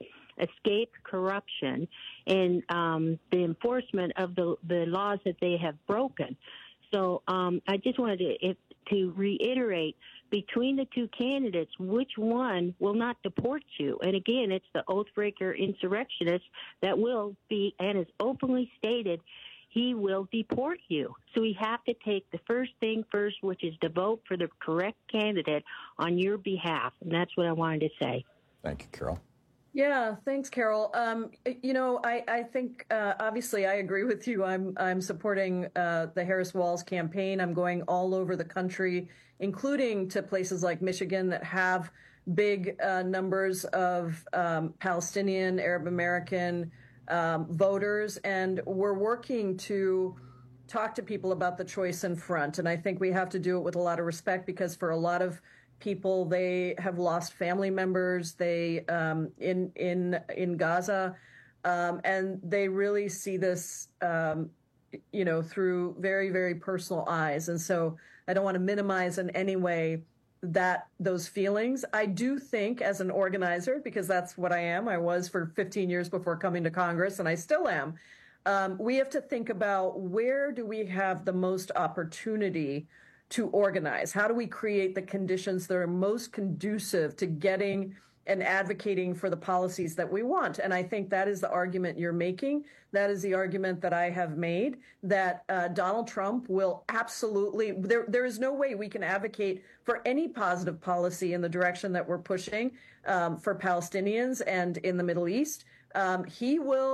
escape corruption and um, the enforcement of the, the laws that they have broken. So um, I just wanted to, if, to reiterate, between the two candidates, which one will not deport you? And again, it's the Oathbreaker insurrectionist that will be, and is openly stated, he will deport you. So we have to take the first thing first, which is to vote for the correct candidate on your behalf. And that's what I wanted to say. Thank you, Carol. Yeah, thanks, Carol. Um, you know, I, I think, uh, obviously, I agree with you. I'm I'm supporting uh, the Harris-Walz campaign. I'm going all over the country, including to places like Michigan that have big uh, numbers of um, Palestinian, Arab American Um, voters, and we're working to talk to people about the choice in front. And I think we have to do it with a lot of respect, because for a lot of people, they have lost family members. They um, in in in Gaza, um, and they really see this, um, you know, through very very personal eyes. And so I don't want to minimize in any way that those feelings. I do think, as an organizer, because that's what I am, I was for fifteen years before coming to Congress, and I still am, um, we have to think about, where do we have the most opportunity to organize? How do we create the conditions that are most conducive to getting and advocating for the policies that we want? And I think that is the argument you're making. That is the argument that I have made, that uh, Donald Trump will absolutely, there, there is no way we can advocate for any positive policy in the direction that we're pushing um, for Palestinians and in the Middle East. Um, he will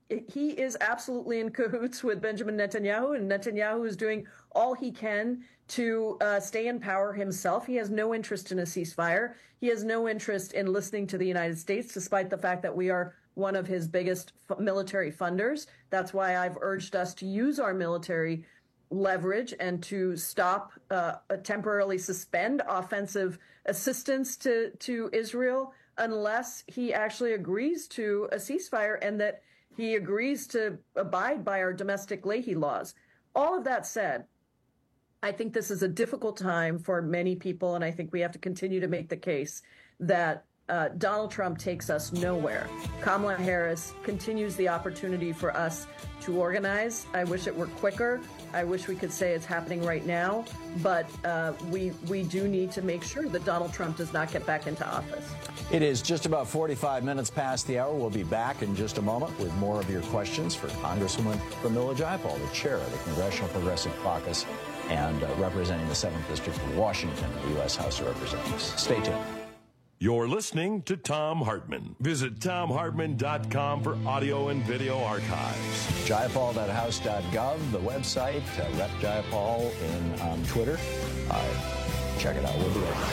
he is absolutely in cahoots with Benjamin Netanyahu, and Netanyahu is doing all he can to uh, stay in power himself. He has no interest in a ceasefire. He has no interest in listening to the United States, despite the fact that we are one of his biggest f- military funders. That's why I've urged us to use our military leverage and to stop, uh, temporarily suspend offensive assistance to, to Israel unless he actually agrees to a ceasefire and that he agrees to abide by our domestic Leahy laws. All of that said, I think this is a difficult time for many people, and I think we have to continue to make the case that uh, Donald Trump takes us nowhere. Kamala Harris continues the opportunity for us to organize. I wish it were quicker. I wish we could say it's happening right now, but uh, we we do need to make sure that Donald Trump does not get back into office. It is just about forty-five minutes past the hour. We'll be back in just a moment with more of your questions for Congresswoman Pramila Jayapal, the chair of the Congressional Progressive Caucus and uh, representing the seventh District of Washington in the U S House of Representatives. Stay tuned. You're listening to Thom Hartmann. Visit thom hartmann dot com for audio and video archives. Jayapal dot house dot gov, the website, uh, Rep Jayapal in on Twitter. Uh, check it out. We'll be right back.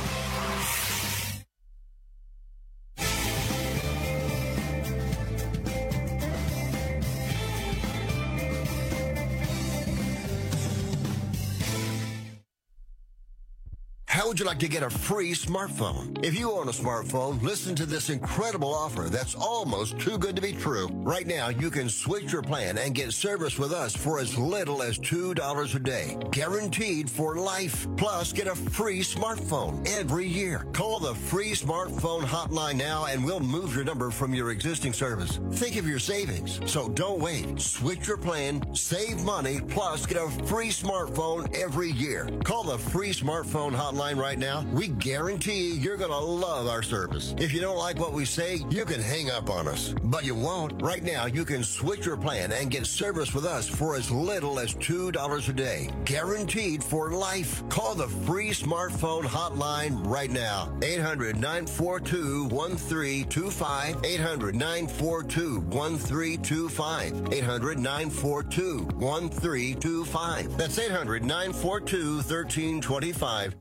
How would you like to get a free smartphone? If you own a smartphone, listen to this incredible offer that's almost too good to be true. Right now, you can switch your plan and get service with us for as little as two dollars a day. Guaranteed for life. Plus, get a free smartphone every year. Call the free smartphone hotline now and we'll move your number from your existing service. Think of your savings. So don't wait. Switch your plan, save money, plus get a free smartphone every year. Call the free smartphone hotline right now. We guarantee you're going to love our service. If you don't like what we say, you can hang up on us. But you won't. Right now, you can switch your plan and get service with us for as little as two dollars a day. Guaranteed for life. Call the free smartphone hotline right now. eight hundred, nine four two, one three two five. eight hundred, nine four two, one three two five. eight hundred, nine four two, one three two five. That's eight hundred, nine four two, one three two five.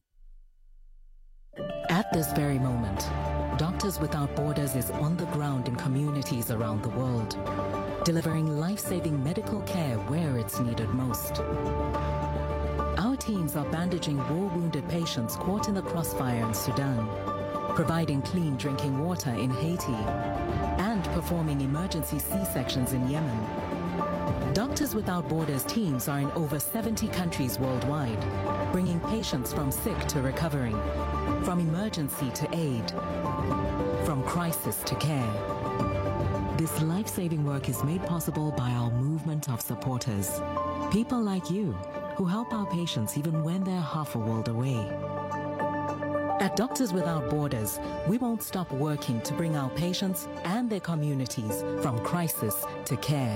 At this very moment, Doctors Without Borders is on the ground in communities around the world, delivering life-saving medical care where it's needed most. Our teams are bandaging war-wounded patients caught in the crossfire in Sudan, providing clean drinking water in Haiti, and performing emergency C-sections in Yemen. Doctors Without Borders teams are in over seventy countries worldwide, bringing patients from sick to recovering, from emergency to aid, from crisis to care. This life-saving work is made possible by our movement of supporters, people like you who help our patients even when they're half a world away. At Doctors Without Borders, we won't stop working to bring our patients and their communities from crisis to care.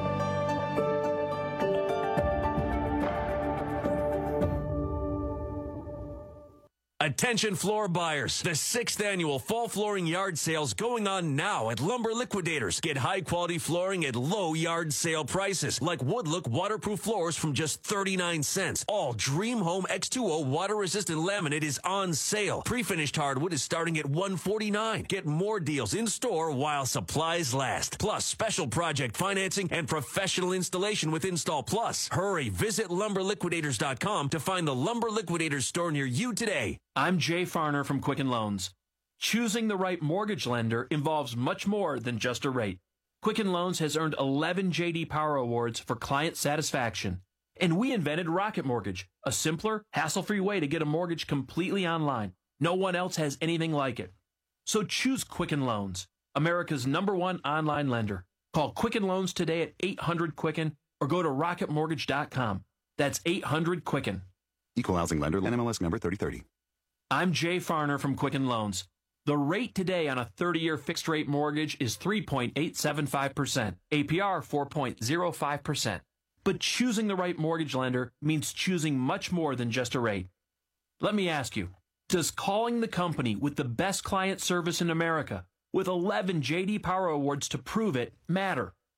Attention floor buyers. The sixth annual fall flooring yard sales going on now at Lumber Liquidators. Get high quality flooring at low yard sale prices like Woodlook waterproof floors from just thirty-nine cents. All Dream Home X two O water resistant laminate is on sale. Pre-finished hardwood is starting at one forty-nine. Get more deals in store while supplies last. Plus special project financing and professional installation with Install Plus. Hurry, visit lumber liquidators dot com to find the Lumber Liquidators store near you today. I'm Jay Farner from Quicken Loans. Choosing the right mortgage lender involves much more than just a rate. Quicken Loans has earned eleven J D Power Awards for client satisfaction. And we invented Rocket Mortgage, a simpler, hassle-free way to get a mortgage completely online. No one else has anything like it. So choose Quicken Loans, America's number one online lender. Call Quicken Loans today at eight hundred Quicken or go to rocket mortgage dot com. That's eight hundred Quicken. Equal housing lender, N M L S number thirty thirty. I'm Jay Farner from Quicken Loans. The rate today on a thirty-year fixed-rate mortgage is three point eight seven five percent, A P R four point zero five percent. But choosing the right mortgage lender means choosing much more than just a rate. Let me ask you, does calling the company with the best client service in America, with eleven J D Power Awards to prove it, matter?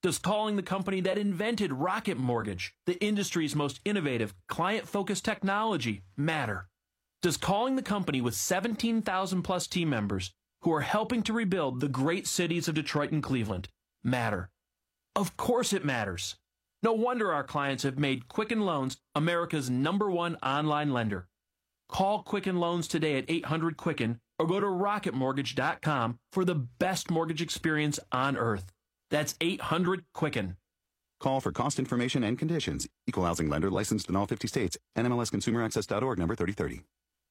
Does calling the company that invented Rocket Mortgage, the industry's most innovative, client-focused technology, matter? Does calling the company with seventeen thousand plus team members who are helping to rebuild the great cities of Detroit and Cleveland matter? Of course it matters. No wonder our clients have made Quicken Loans America's number one online lender. Call Quicken Loans today at eight hundred Quicken or go to rocket mortgage dot com for the best mortgage experience on earth. That's eight hundred Quicken. Call for cost information and conditions. Equal housing lender licensed in all fifty states. N M L S consumer access dot org number thirty thirty.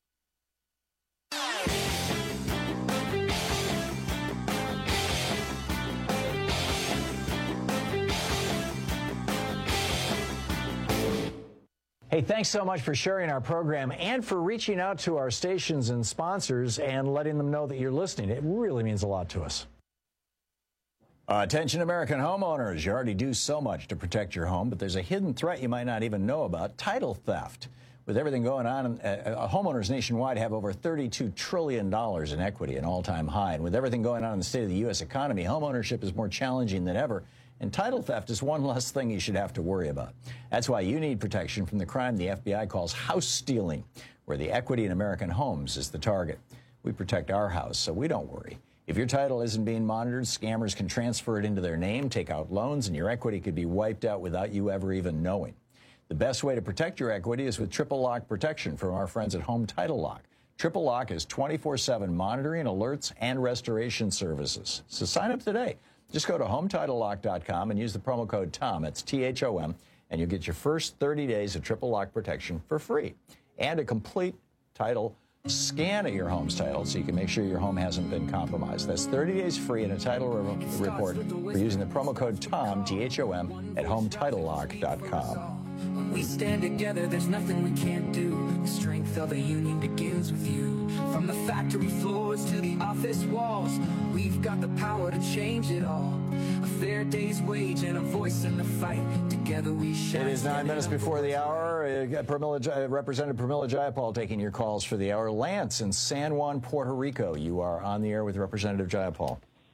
Hey, thanks so much for sharing our program and for reaching out to our stations and sponsors and letting them know that you're listening. It really means a lot to us. Uh, attention, American homeowners. You already do so much to protect your home, but there's a hidden threat you might not even know about: title theft. With everything going on, uh, homeowners nationwide have over thirty-two trillion dollars in equity, an all-time high. And with everything going on in the state of the U S economy, homeownership is more challenging than ever. And title theft is one less thing you should have to worry about. That's why you need protection from the crime the F B I calls house stealing, where the equity in American homes is the target. We protect our house, so we don't worry. If your title isn't being monitored, scammers can transfer it into their name, take out loans, and your equity could be wiped out without you ever even knowing. The best way to protect your equity is with Triple Lock protection from our friends at Home Title Lock. Triple Lock is twenty-four seven monitoring, alerts, and restoration services. So sign up today. Just go to home title lock dot com and use the promo code TOM, that's T H O M, and you'll get your first thirty days of Triple Lock protection for free. And a complete title scan of your home's title so you can make sure your home hasn't been compromised. That's thirty days free and a title re report for using the promo code TOM, T H O M, at home title lock dot com. When we stand together, there's nothing we can't do. The strength of a union begins with you. From the factory floors to the office walls, we've got the power to change it all. A fair day's wage and a voice in the fight. Together we shine. It is nine minutes before the hour. Uh, Pramila, uh, Representative Pramila Jayapal taking your calls for the hour. Lance in San Juan, Puerto Rico. You are on the air with Representative Jayapal.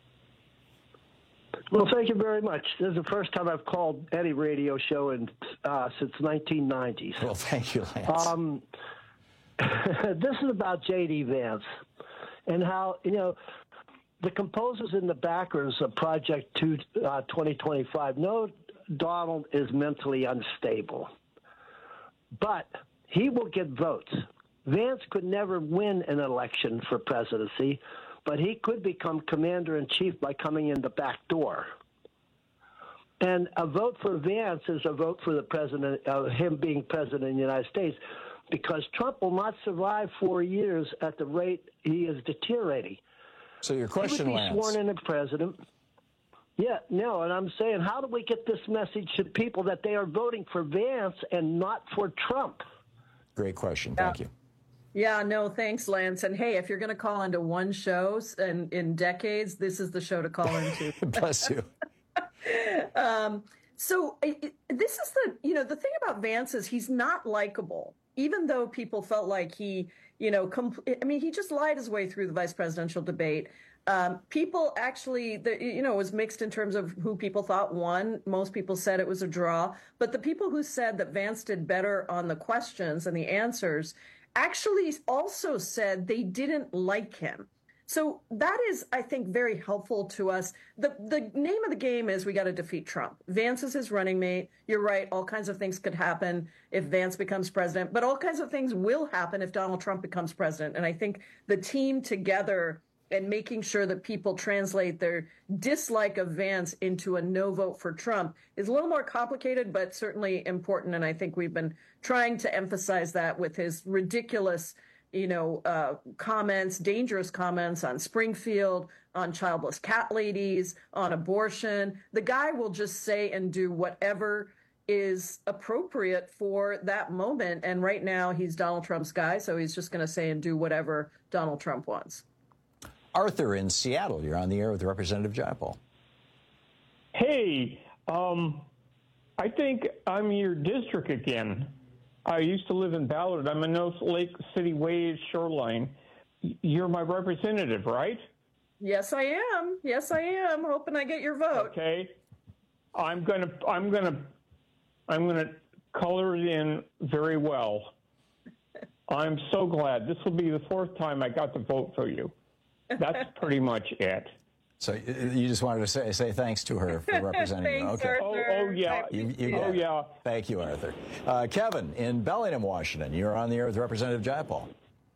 Well, thank you very much. This is the first time I've called any radio show in uh, since nineteen ninety. Well, thank you, Lance. Um, this is about J D Vance and how, you know, the composers and the backers of Project two, uh, twenty twenty-five know Donald is mentally unstable, but he will get votes. Vance could never win an election for presidency, but he could become commander-in-chief by coming in the back door. And a vote for Vance is a vote for the president, uh, him being president of the United States, because Trump will not survive four years at the rate he is deteriorating. So your question, he would be Lance. sworn in as president. Yeah, no, and I'm saying, how do we get this message to people that they are voting for Vance and not for Trump? Great question. Thank you. Yeah, no, thanks, Lance. And hey, if you're going to call into one show and in decades, this is the show to call into. Bless you. um, so it, this is the, you know, the thing about Vance is he's not likable, even though people felt like he, you know, compl- I mean, he just lied his way through the vice presidential debate. Um, people actually, the, you know, it was mixed in terms of who people thought won. Most people said it was a draw. But the people who said that Vance did better on the questions and the answers actually also said they didn't like him. So that is, I think, very helpful to us. The the name of the game is we got to defeat Trump. Vance is his running mate. You're right. All kinds of things could happen if Vance becomes president, but all kinds of things will happen if Donald Trump becomes president. And I think the team together and making sure that people translate their dislike of Vance into a no vote for Trump is a little more complicated, but certainly important. And I think we've been trying to emphasize that with his ridiculous, you know, uh, comments, dangerous comments on Springfield, on childless cat ladies, on abortion. The guy will just say and do whatever is appropriate for that moment. And right now he's Donald Trump's guy, so he's just going to say and do whatever Donald Trump wants. Arthur in Seattle, you're on the air with Representative Jayapal. Hey, um, I think I'm your district again. I used to live in Ballard. I'm in North Lake City Way Shoreline. You're my representative, right? Yes, I am. Yes, I am. Hoping I get your vote. Okay. I'm gonna, I'm gonna, I'm gonna color it in very well. I'm so glad. This will be the fourth time I got to vote for you. That's pretty much it. So you just wanted to say say thanks to her for representing you. Thanks, Okay. Arthur. Oh, oh, yeah. You, you oh, got it. yeah. Thank you, Arthur. Uh, Kevin, in Bellingham, Washington, you're on the air with Representative Jayapal.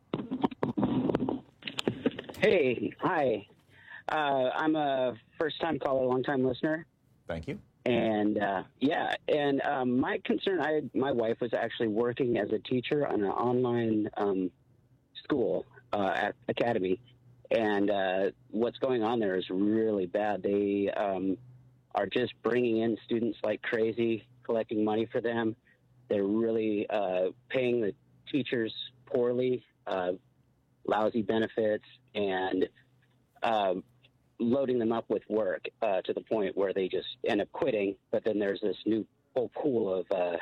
Hey, hi. Uh, I'm a first-time caller, long-time listener. Thank you. And uh, yeah, and um, my concern, I my wife was actually working as a teacher on an online um, school uh, at academy. And uh, what's going on there is really bad. They um, are just bringing in students like crazy, collecting money for them. They're really uh, paying the teachers poorly, uh, lousy benefits, and uh, loading them up with work uh, to the point where they just end up quitting. But then there's this new whole pool of uh,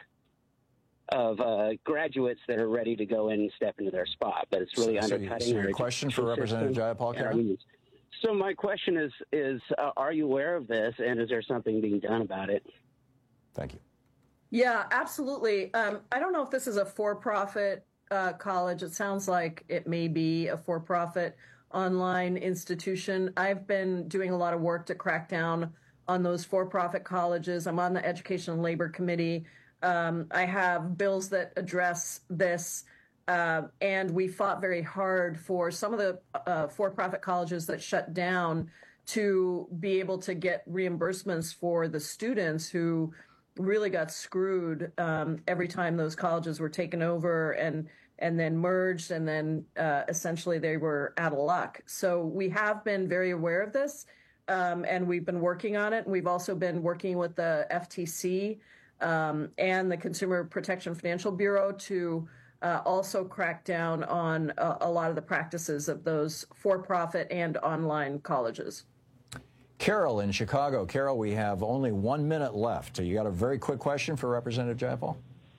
of uh, graduates that are ready to go in and step into their spot, but it's really So- so undercutting. so your our question for education Representative system Jayapal, and our Karen? needs. So my question is, is uh, are you aware of this, and is there something being done about it? Thank you. Yeah, absolutely. Um, I don't know if this is a for-profit uh, college. It sounds like it may be a for-profit online institution. I've been doing a lot of work to crack down on those for-profit colleges. I'm on the Education and Labor Committee. Um, I have bills that address this, uh, and we fought very hard for some of the uh, for-profit colleges that shut down to be able to get reimbursements for the students who really got screwed um, every time those colleges were taken over and and then merged, and then uh, essentially they were out of luck. So we have been very aware of this, um, and we've been working on it. And we've also been working with the F T C um, and the Consumer Protection Financial Bureau to uh, also crack down on a, a lot of the practices of those for-profit and online colleges. Carol in Chicago. Carol, we have only one minute left. You got a very quick question for Representative Jayapal?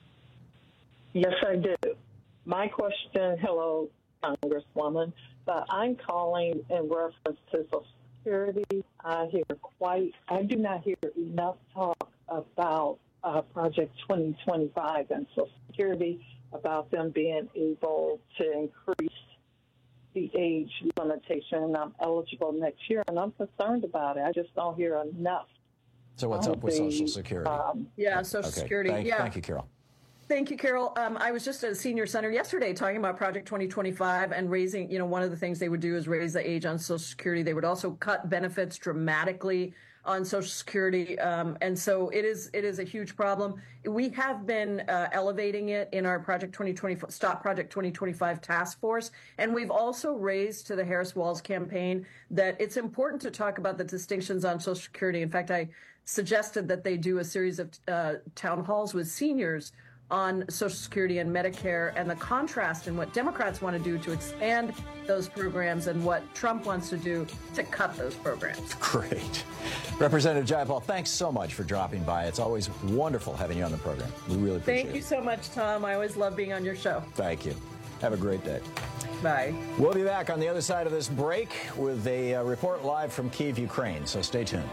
Yes, I do. My question, hello, Congresswoman, but I'm calling in reference to Social Security. I hear quite, I do not hear enough talk about uh, Project twenty twenty-five and Social Security, about them being able to increase the age limitation. I'm eligible next year, and I'm concerned about it. I just don't hear enough. So what's up with Social Security? Um, yeah, Social Okay, Security. Thank, yeah. thank you, Carol. Thank you, Carol. Um, I was just at a senior center yesterday talking about Project twenty twenty-five and raising, you know, one of the things they would do is raise the age on Social Security. They would also cut benefits dramatically on Social Security. Um, and so it is it is a huge problem. We have been uh, elevating it in our Project twenty twenty, Stop Project twenty twenty-five task force. And we've also raised to the Harris-Walz campaign that it's important to talk about the distinctions on Social Security. In fact, I suggested that they do a series of uh, town halls with seniors on Social Security and Medicare, and the contrast in what Democrats want to do to expand those programs and what Trump wants to do to cut those programs. Great. Representative Jayapal, thanks so much for dropping by. It's always wonderful having you on the program. We really appreciate Thank you it. so much, Tom. I always love being on your show. Thank you. Have a great day. Bye. We'll be back on the other side of this break with a uh, report live from Kyiv, Ukraine, so stay tuned.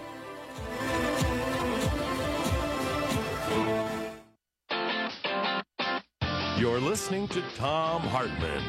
You're listening to Tom Hartman.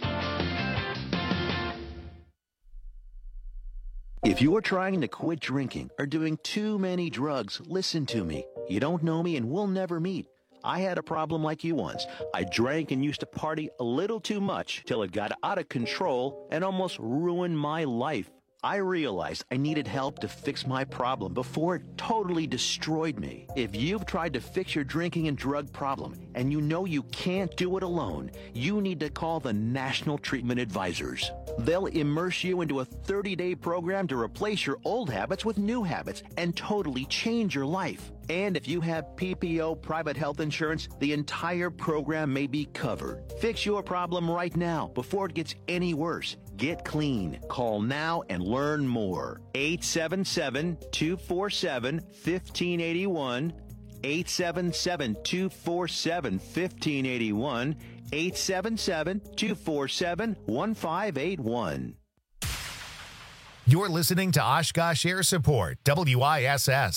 If you're trying to quit drinking or doing too many drugs, listen to me. You don't know me and we'll never meet. I had a problem like you once. I drank and used to party a little too much till it got out of control and almost ruined my life. I realized I needed help to fix my problem before it totally destroyed me. If you've tried to fix your drinking and drug problem and you know you can't do it alone, you need to call the National Treatment Advisors. They'll immerse you into a thirty-day program to replace your old habits with new habits and totally change your life. And if you have P P O private health insurance, the entire program may be covered. Fix your problem right now before it gets any worse. Get clean. Call now and learn more. eight seven seven, two four seven, one five eight one. eight seven seven, two four seven, one five eight one. eight seven seven, two four seven, one five eight one. You're listening to Oshkosh Air Support, W I S S.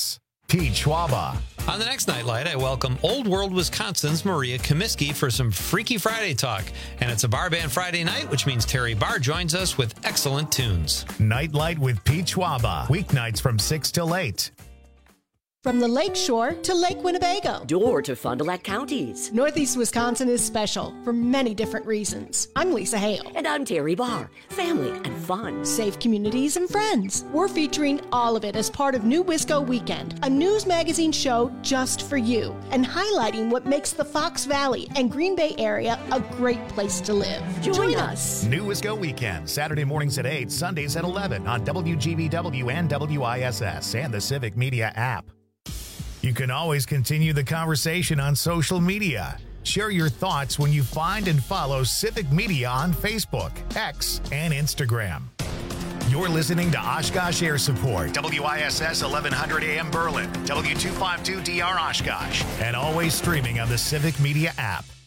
Pete Schwaba. On the next Nightlight, I welcome Old World, Wisconsin's Maria Comiskey for some Freaky Friday talk. And it's a bar band Friday night, which means Terry Barr joins us with excellent tunes. Nightlight with Pete Schwaba. Weeknights from six till eight. From the Lake Shore to Lake Winnebago. Door to Fond du Lac counties. Northeast Wisconsin is special for many different reasons. I'm Lisa Hale. And I'm Terry Barr. Family and fun. Safe communities and friends. We're featuring all of it as part of New Wisco Weekend, a news magazine show just for you, and highlighting what makes the Fox Valley and Green Bay area a great place to live. Join, Join us. us. New Wisco Weekend, Saturday mornings at eight, Sundays at eleven on W G B W and W I S S and the Civic Media app. You can always continue the conversation on social media. Share your thoughts when you find and follow Civic Media on Facebook, X, and Instagram. You're listening to Oshkosh Air Support, W I S S eleven hundred A M Berlin, W two fifty-two D R Oshkosh, and always streaming on the Civic Media app.